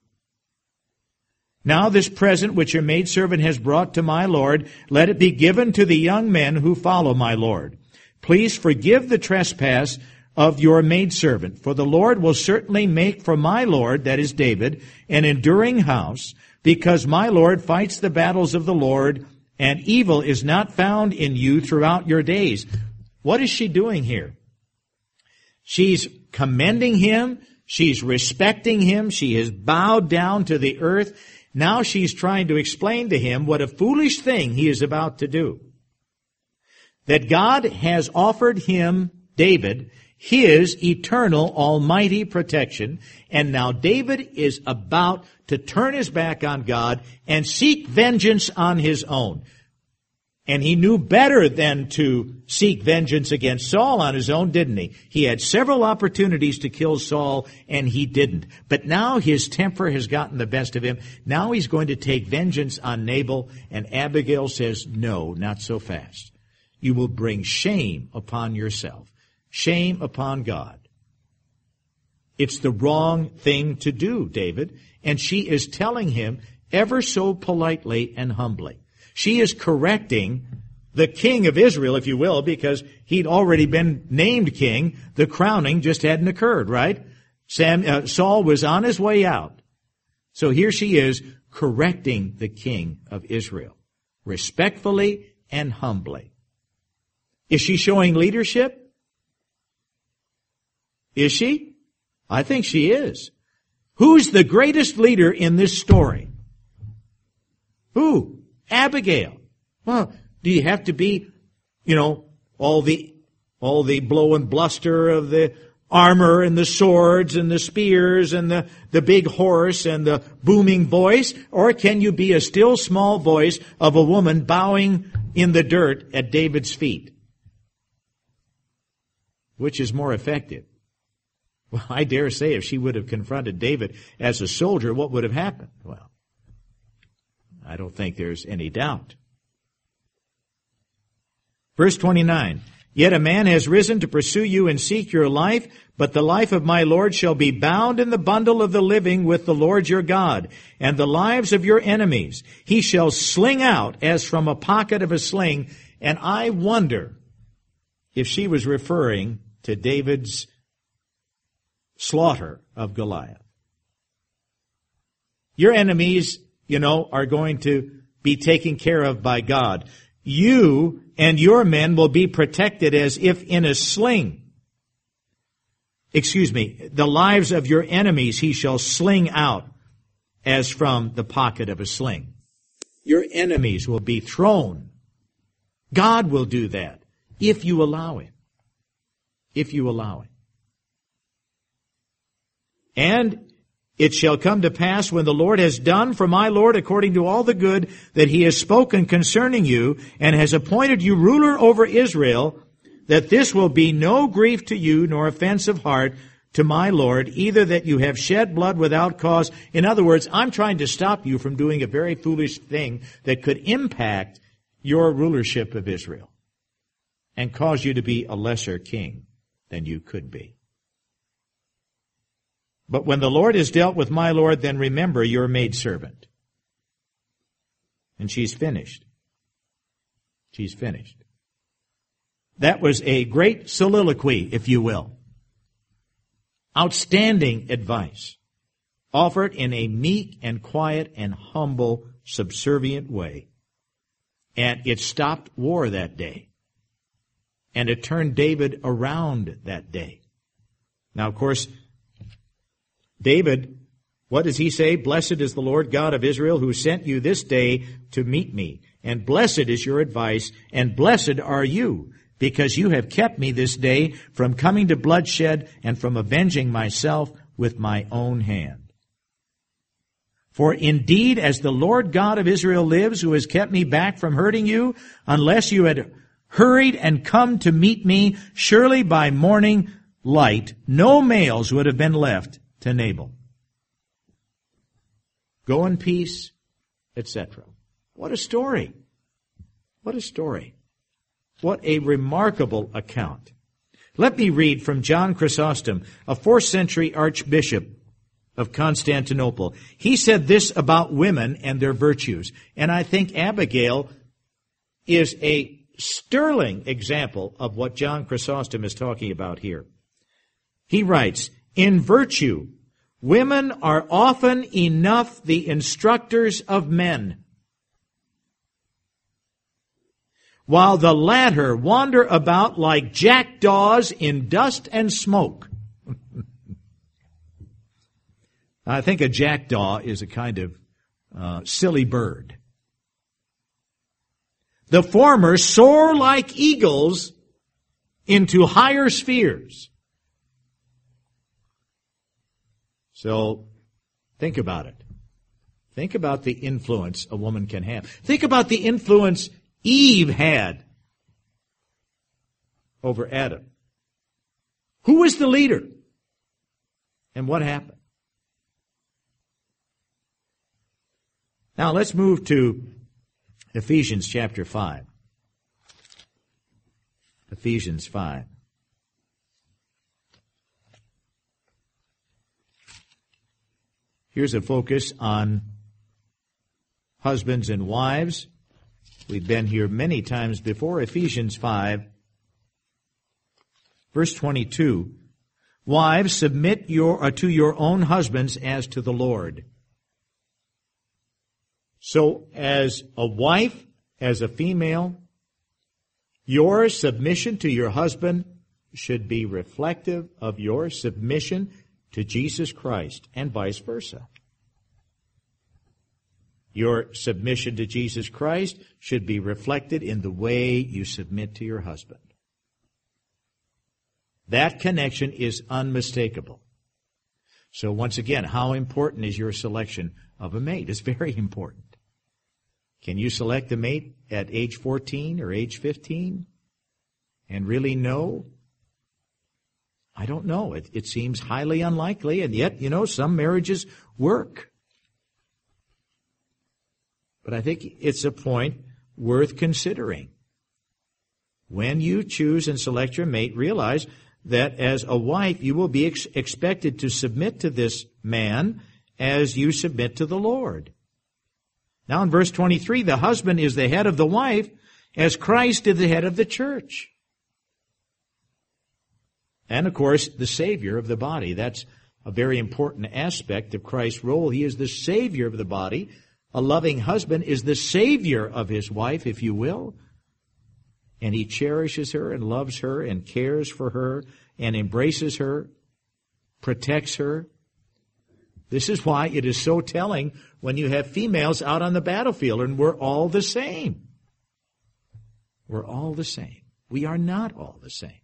Now this present which your maidservant has brought to my Lord, let it be given to the young men who follow my Lord. Please forgive the trespass of your maidservant, for the Lord will certainly make for my Lord, that is David, an enduring house, because my Lord fights the battles of the Lord, and evil is not found in you throughout your days." What is she doing here? She's commending him. She's respecting him. She has bowed down to the earth. Now she's trying to explain to him what a foolish thing he is about to do. That God has offered him, David, his eternal, almighty protection. And now David is about to turn his back on God and seek vengeance on his own. And he knew better than to seek vengeance against Saul on his own, didn't he? He had several opportunities to kill Saul, and he didn't. But now his temper has gotten the best of him. Now he's going to take vengeance on Nabal, and Abigail says, "No, not so fast. You will bring shame upon yourself. Shame upon God. It's the wrong thing to do, David." And she is telling him ever so politely and humbly. She is correcting the king of Israel, if you will, because he'd already been named king. The crowning just hadn't occurred, right? Sam, uh, Saul was on his way out. So here she is correcting the king of Israel, respectfully and humbly. Is she showing leadership? Is she? I think she is. Who's the greatest leader in this story? Who? Abigail. Well, do you have to be, you know, all the, all the blow and bluster of the armor and the swords and the spears and the, the big horse and the booming voice? Or can you be a still small voice of a woman bowing in the dirt at David's feet? Which is more effective? Well, I dare say if she would have confronted David as a soldier, what would have happened? Well, I don't think there's any doubt. Verse twenty-nine, yet a man has risen to pursue you and seek your life, but the life of my Lord shall be bound in the bundle of the living with the Lord your God, and the lives of your enemies he shall sling out as from a pocket of a sling. And I wonder if she was referring to David's slaughter of Goliath. Your enemies, you know, are going to be taken care of by God. You and your men will be protected as if in a sling. Excuse me, the lives of your enemies he shall sling out as from the pocket of a sling. Your enemies will be thrown. God will do that if you allow him. If you allow him. And it shall come to pass when the Lord has done for my Lord according to all the good that he has spoken concerning you and has appointed you ruler over Israel, that this will be no grief to you nor offense of heart to my Lord, either that you have shed blood without cause. In other words, I'm trying to stop you from doing a very foolish thing that could impact your rulership of Israel and cause you to be a lesser king than you could be. But when the Lord has dealt with my Lord, then remember your maidservant. And she's finished. She's finished. That was a great soliloquy, if you will. Outstanding advice, offered in a meek and quiet and humble, subservient way. And it stopped war that day. And it turned David around that day. Now, of course, David, what does he say? Blessed is the Lord God of Israel who sent you this day to meet me. And blessed is your advice, and blessed are you, because you have kept me this day from coming to bloodshed and from avenging myself with my own hand. For indeed, as the Lord God of Israel lives, who has kept me back from hurting you, unless you had hurried and come to meet me, surely by morning light no males would have been left to Nabal. Go in peace, et cetera. What a story. What a story. What a remarkable account. Let me read from John Chrysostom, a fourth century archbishop of Constantinople. He said this about women and their virtues, and I think Abigail is a sterling example of what John Chrysostom is talking about here. He writes, in virtue, women are often enough the instructors of men, while the latter wander about like jackdaws in dust and smoke. I think a jackdaw is a kind of uh, silly bird. The former soar like eagles into higher spheres. So, think about it. Think about the influence a woman can have. Think about the influence Eve had over Adam. Who was the leader? And what happened? Now let's move to Ephesians chapter five. Ephesians five. Here's a focus on husbands and wives. We've been here many times before. Ephesians five, verse twenty-two. Wives, submit your, uh, to your own husbands as to the Lord. So, as a wife, as a female, your submission to your husband should be reflective of your submission to Jesus Christ, and vice versa. Your submission to Jesus Christ should be reflected in the way you submit to your husband. That connection is unmistakable. So once again, how important is your selection of a mate? It's very important. Can you select a mate at age fourteen or age fifteen and really know? I don't know. It, it seems highly unlikely, and yet, you know, some marriages work. But I think it's a point worth considering. When you choose and select your mate, realize that as a wife, you will be ex- expected to submit to this man as you submit to the Lord. Now in verse twenty-three, the husband is the head of the wife as Christ is the head of the church. And of course, the Savior of the body. That's a very important aspect of Christ's role. He is the Savior of the body. A loving husband is the Savior of his wife, if you will. And he cherishes her and loves her and cares for her and embraces her, protects her. This is why it is so telling when you have females out on the battlefield and we're all the same. We're all the same. We are not all the same.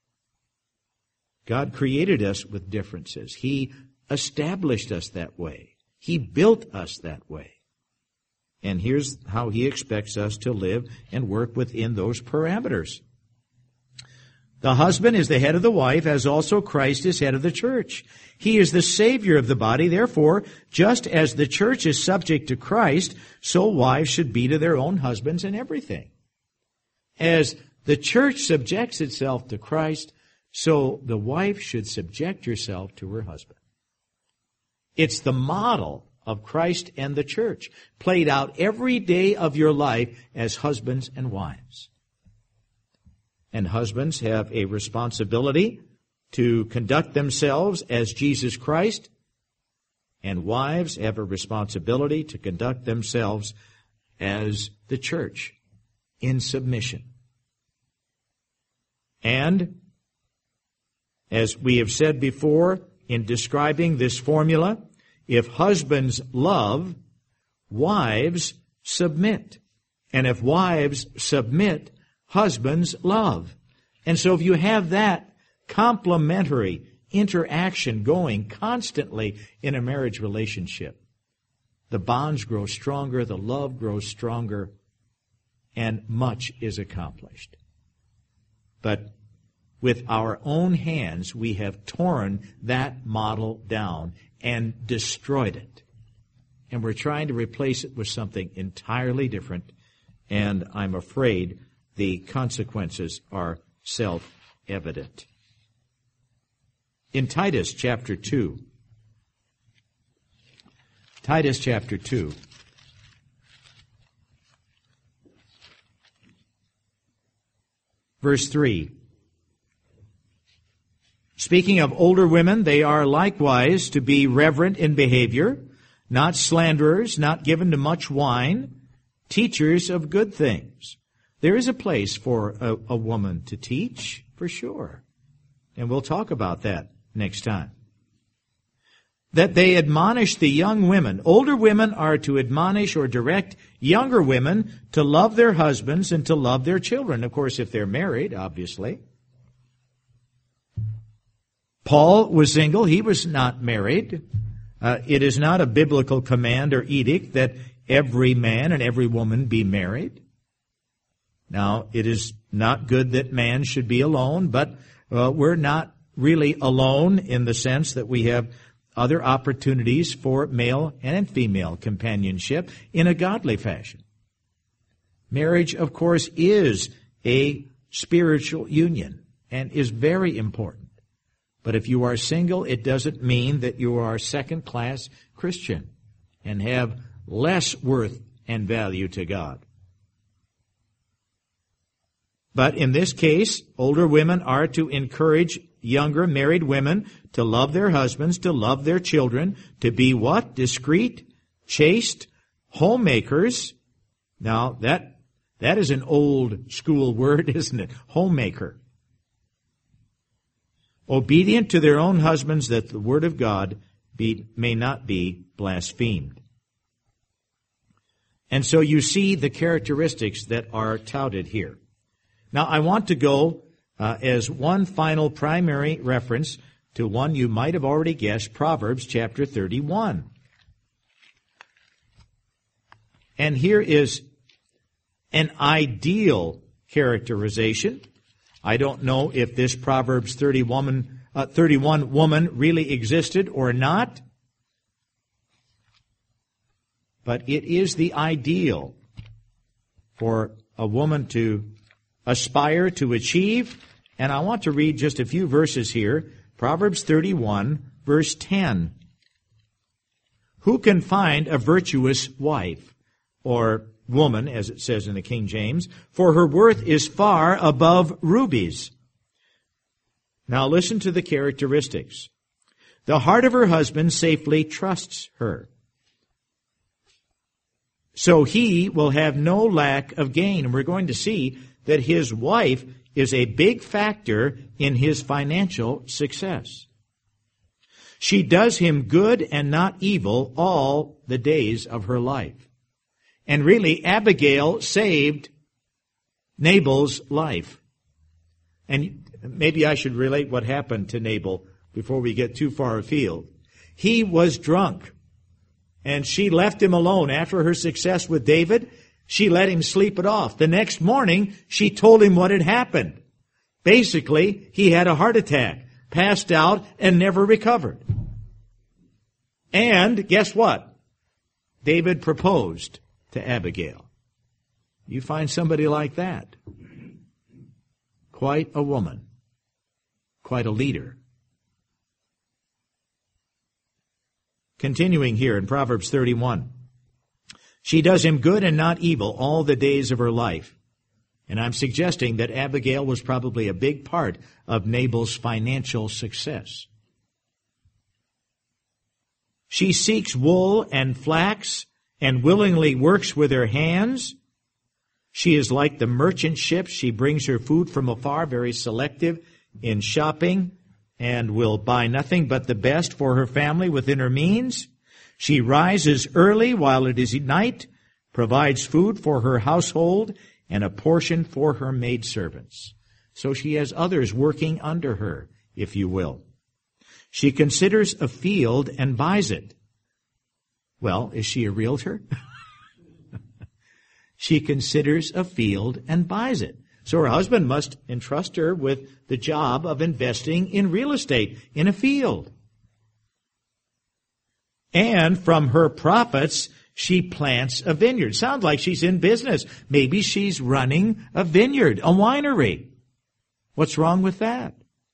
God created us with differences. He established us that way. He built us that way. And here's how He expects us to live and work within those parameters. The husband is the head of the wife, as also Christ is head of the church. He is the Savior of the body. Therefore, just as the church is subject to Christ, so wives should be to their own husbands in everything. As the church subjects itself to Christ, so the wife should subject herself to her husband. It's the model of Christ and the church, played out every day of your life as husbands and wives. And husbands have a responsibility to conduct themselves as Jesus Christ, and wives have a responsibility to conduct themselves as the church, in submission. And, as we have said before, in describing this formula, if husbands love, wives submit. And if wives submit, husbands love. And so if you have that complementary interaction going constantly in a marriage relationship, the bonds grow stronger, the love grows stronger, and much is accomplished. But with our own hands, we have torn that model down and destroyed it. And we're trying to replace it with something entirely different, and I'm afraid the consequences are self-evident. In Titus chapter two, Titus chapter two, verse three, speaking of older women, they are likewise to be reverent in behavior, not slanderers, not given to much wine, teachers of good things. There is a place for a, a woman to teach, for sure. And we'll talk about that next time. That they admonish the young women. Older women are to admonish or direct younger women to love their husbands and to love their children. Of course, if they're married, obviously. Paul was single. He was not married. Uh, it is not a biblical command or edict that every man and every woman be married. Now, it is not good that man should be alone, but uh, we're not really alone in the sense that we have other opportunities for male and female companionship in a godly fashion. Marriage, of course, is a spiritual union and is very important. But if you are single, it doesn't mean that you are a second-class Christian and have less worth and value to God. But in this case, older women are to encourage younger married women to love their husbands, to love their children, to be what? Discreet, chaste, homemakers. Now, that that is an old school word, isn't it? Homemaker. Obedient to their own husbands, that the word of God be, may not be blasphemed. And so you see the characteristics that are touted here. Now, I want to go uh, as one final primary reference to one you might have already guessed, Proverbs chapter thirty-one. And here is an ideal characterization. I don't know if this Proverbs thirty woman, uh, thirty-one woman really existed or not, but it is the ideal for a woman to aspire to achieve. And I want to read just a few verses here. Proverbs thirty-one, verse ten. Who can find a virtuous wife, or woman, as it says in the King James? For her worth is far above rubies. Now listen to the characteristics. The heart of her husband safely trusts her, so he will have no lack of gain. And we're going to see that his wife is a big factor in his financial success. She does him good and not evil all the days of her life. And really, Abigail saved Nabal's life. And maybe I should relate what happened to Nabal before we get too far afield. He was drunk, and she left him alone. After her success with David, she let him sleep it off. The next morning, she told him what had happened. Basically, he had a heart attack, passed out, and never recovered. And guess what? David proposed to Abigail. You find somebody like that. Quite a woman. Quite a leader. Continuing here in Proverbs thirty-one. She does him good and not evil all the days of her life. And I'm suggesting that Abigail was probably a big part of Nabal's financial success. She seeks wool and flax and willingly works with her hands. She is like the merchant ship. She brings her food from afar, very selective in shopping, and will buy nothing but the best for her family within her means. She rises early while it is night, provides food for her household, and a portion for her maidservants. So she has others working under her, if you will. She considers a field and buys it. Well, is she a realtor? She considers a field and buys it. So her husband must entrust her with the job of investing in real estate, in a field. And from her profits, she plants a vineyard. Sounds like she's in business. Maybe she's running a vineyard, a winery. What's wrong with that?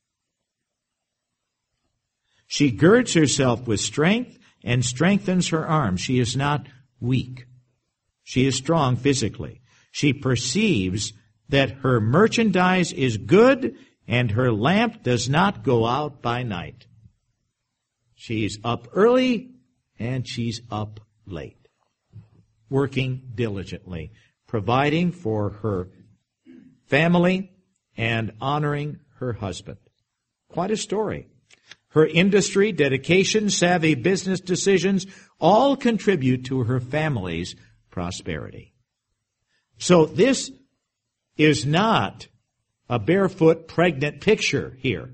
She girds herself with strength and strengthens her arms. She is not weak. She is strong physically. She perceives that her merchandise is good and her lamp does not go out by night. She's up early and she's up late, working diligently, providing for her family and honoring her husband. Quite a story. Her industry, dedication, savvy business decisions all contribute to her family's prosperity. So this is not a barefoot pregnant picture here,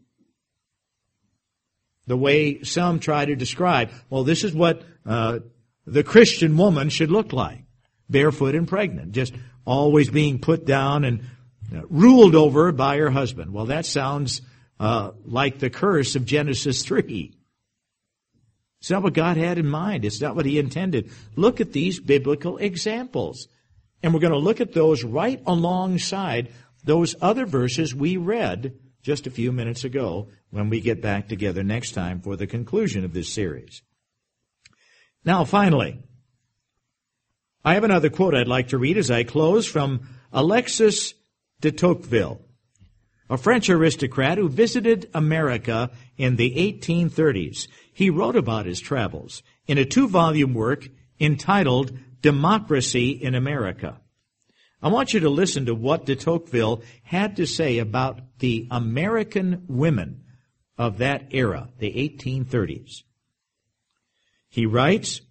the way some try to describe. Well, this is what uh, the Christian woman should look like, barefoot and pregnant, just always being put down and uh, ruled over by her husband. Well, that sounds uh, like the curse of Genesis three. It's not what God had in mind. It's not what He intended. Look at these biblical examples. And we're going to look at those right alongside those other verses we read just a few minutes ago when we get back together next time for the conclusion of this series. Now, finally, I have another quote I'd like to read as I close from Alexis de Tocqueville, a French aristocrat who visited America in the eighteen thirties. He wrote about his travels in a two-volume work entitled Democracy in America. I want you to listen to what de Tocqueville had to say about the American women of that era, the eighteen thirties. He writes,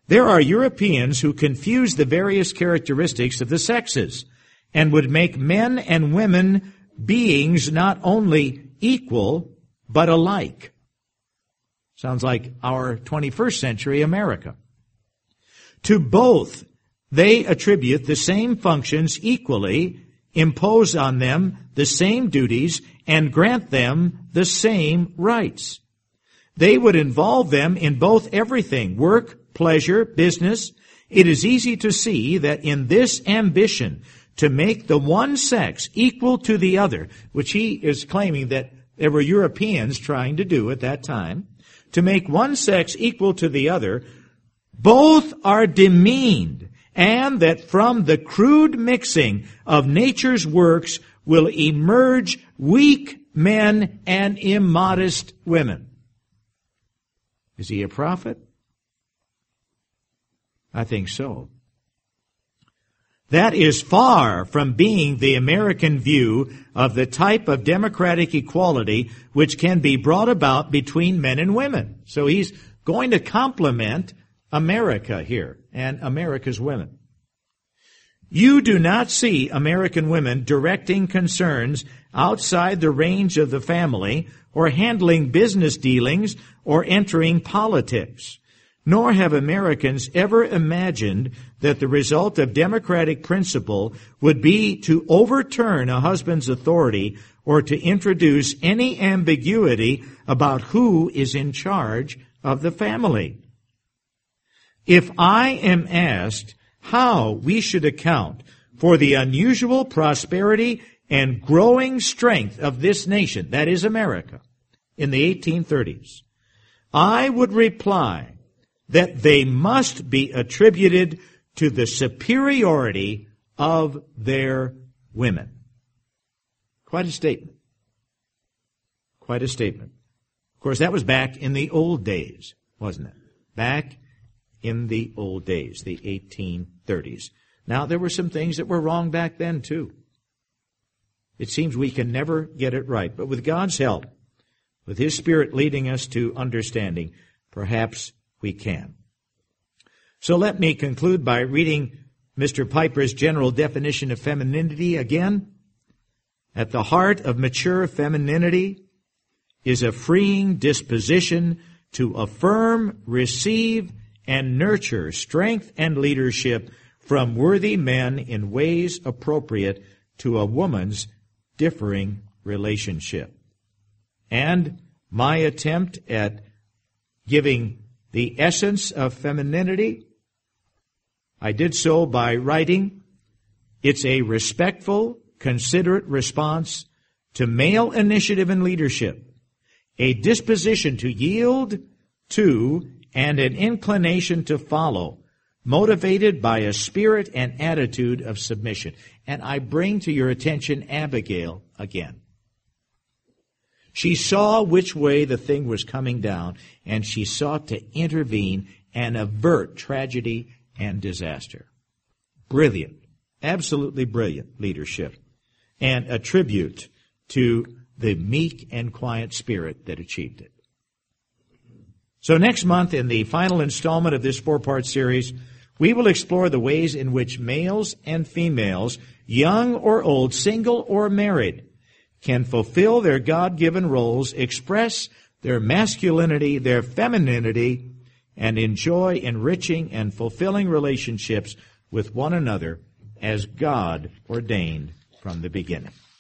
There are Europeans who confuse the various characteristics of the sexes and would make men and women beings not only equal, but alike. Sounds like our twenty-first century America. To both, they attribute the same functions equally, impose on them the same duties, and grant them the same rights. They would involve them in both everything, work, pleasure, business. It is easy to see that in this ambition to make the one sex equal to the other, which he is claiming that there were Europeans trying to do at that time, to make one sex equal to the other, both are demeaned, and that from the crude mixing of nature's works will emerge weak men and immodest women. Is he a prophet? I think so. That is far from being the American view of the type of democratic equality which can be brought about between men and women. So he's going to compliment America here and America's women. You do not see American women directing concerns outside the range of the family or handling business dealings or entering politics. Nor have Americans ever imagined that the result of democratic principle would be to overturn a husband's authority or to introduce any ambiguity about who is in charge of the family. If I am asked how we should account for the unusual prosperity and growing strength of this nation, that is America, in the eighteen thirties, I would reply that they must be attributed to the superiority of their women. Quite a statement. Quite a statement. Of course, that was back in the old days, wasn't it? Back in the old days, the eighteen thirties. Now, there were some things that were wrong back then, too. It seems we can never get it right. But with God's help, with His Spirit leading us to understanding, perhaps we can. So let me conclude by reading Mister Piper's general definition of femininity again. At the heart of mature femininity is a freeing disposition to affirm, receive, and nurture strength and leadership from worthy men in ways appropriate to a woman's differing relationship. And my attempt at giving the essence of femininity, I did so by writing, it's a respectful, considerate response to male initiative and leadership, a disposition to yield to and an inclination to follow, motivated by a spirit and attitude of submission. And I bring to your attention Abigail again. She saw which way the thing was coming down, and she sought to intervene and avert tragedy and disaster. Brilliant, absolutely brilliant leadership, and a tribute to the meek and quiet spirit that achieved it. So next month, in the final installment of this four-part series, we will explore the ways in which males and females, young or old, single or married, can fulfill their God-given roles, express their masculinity, their femininity, and enjoy enriching and fulfilling relationships with one another as God ordained from the beginning.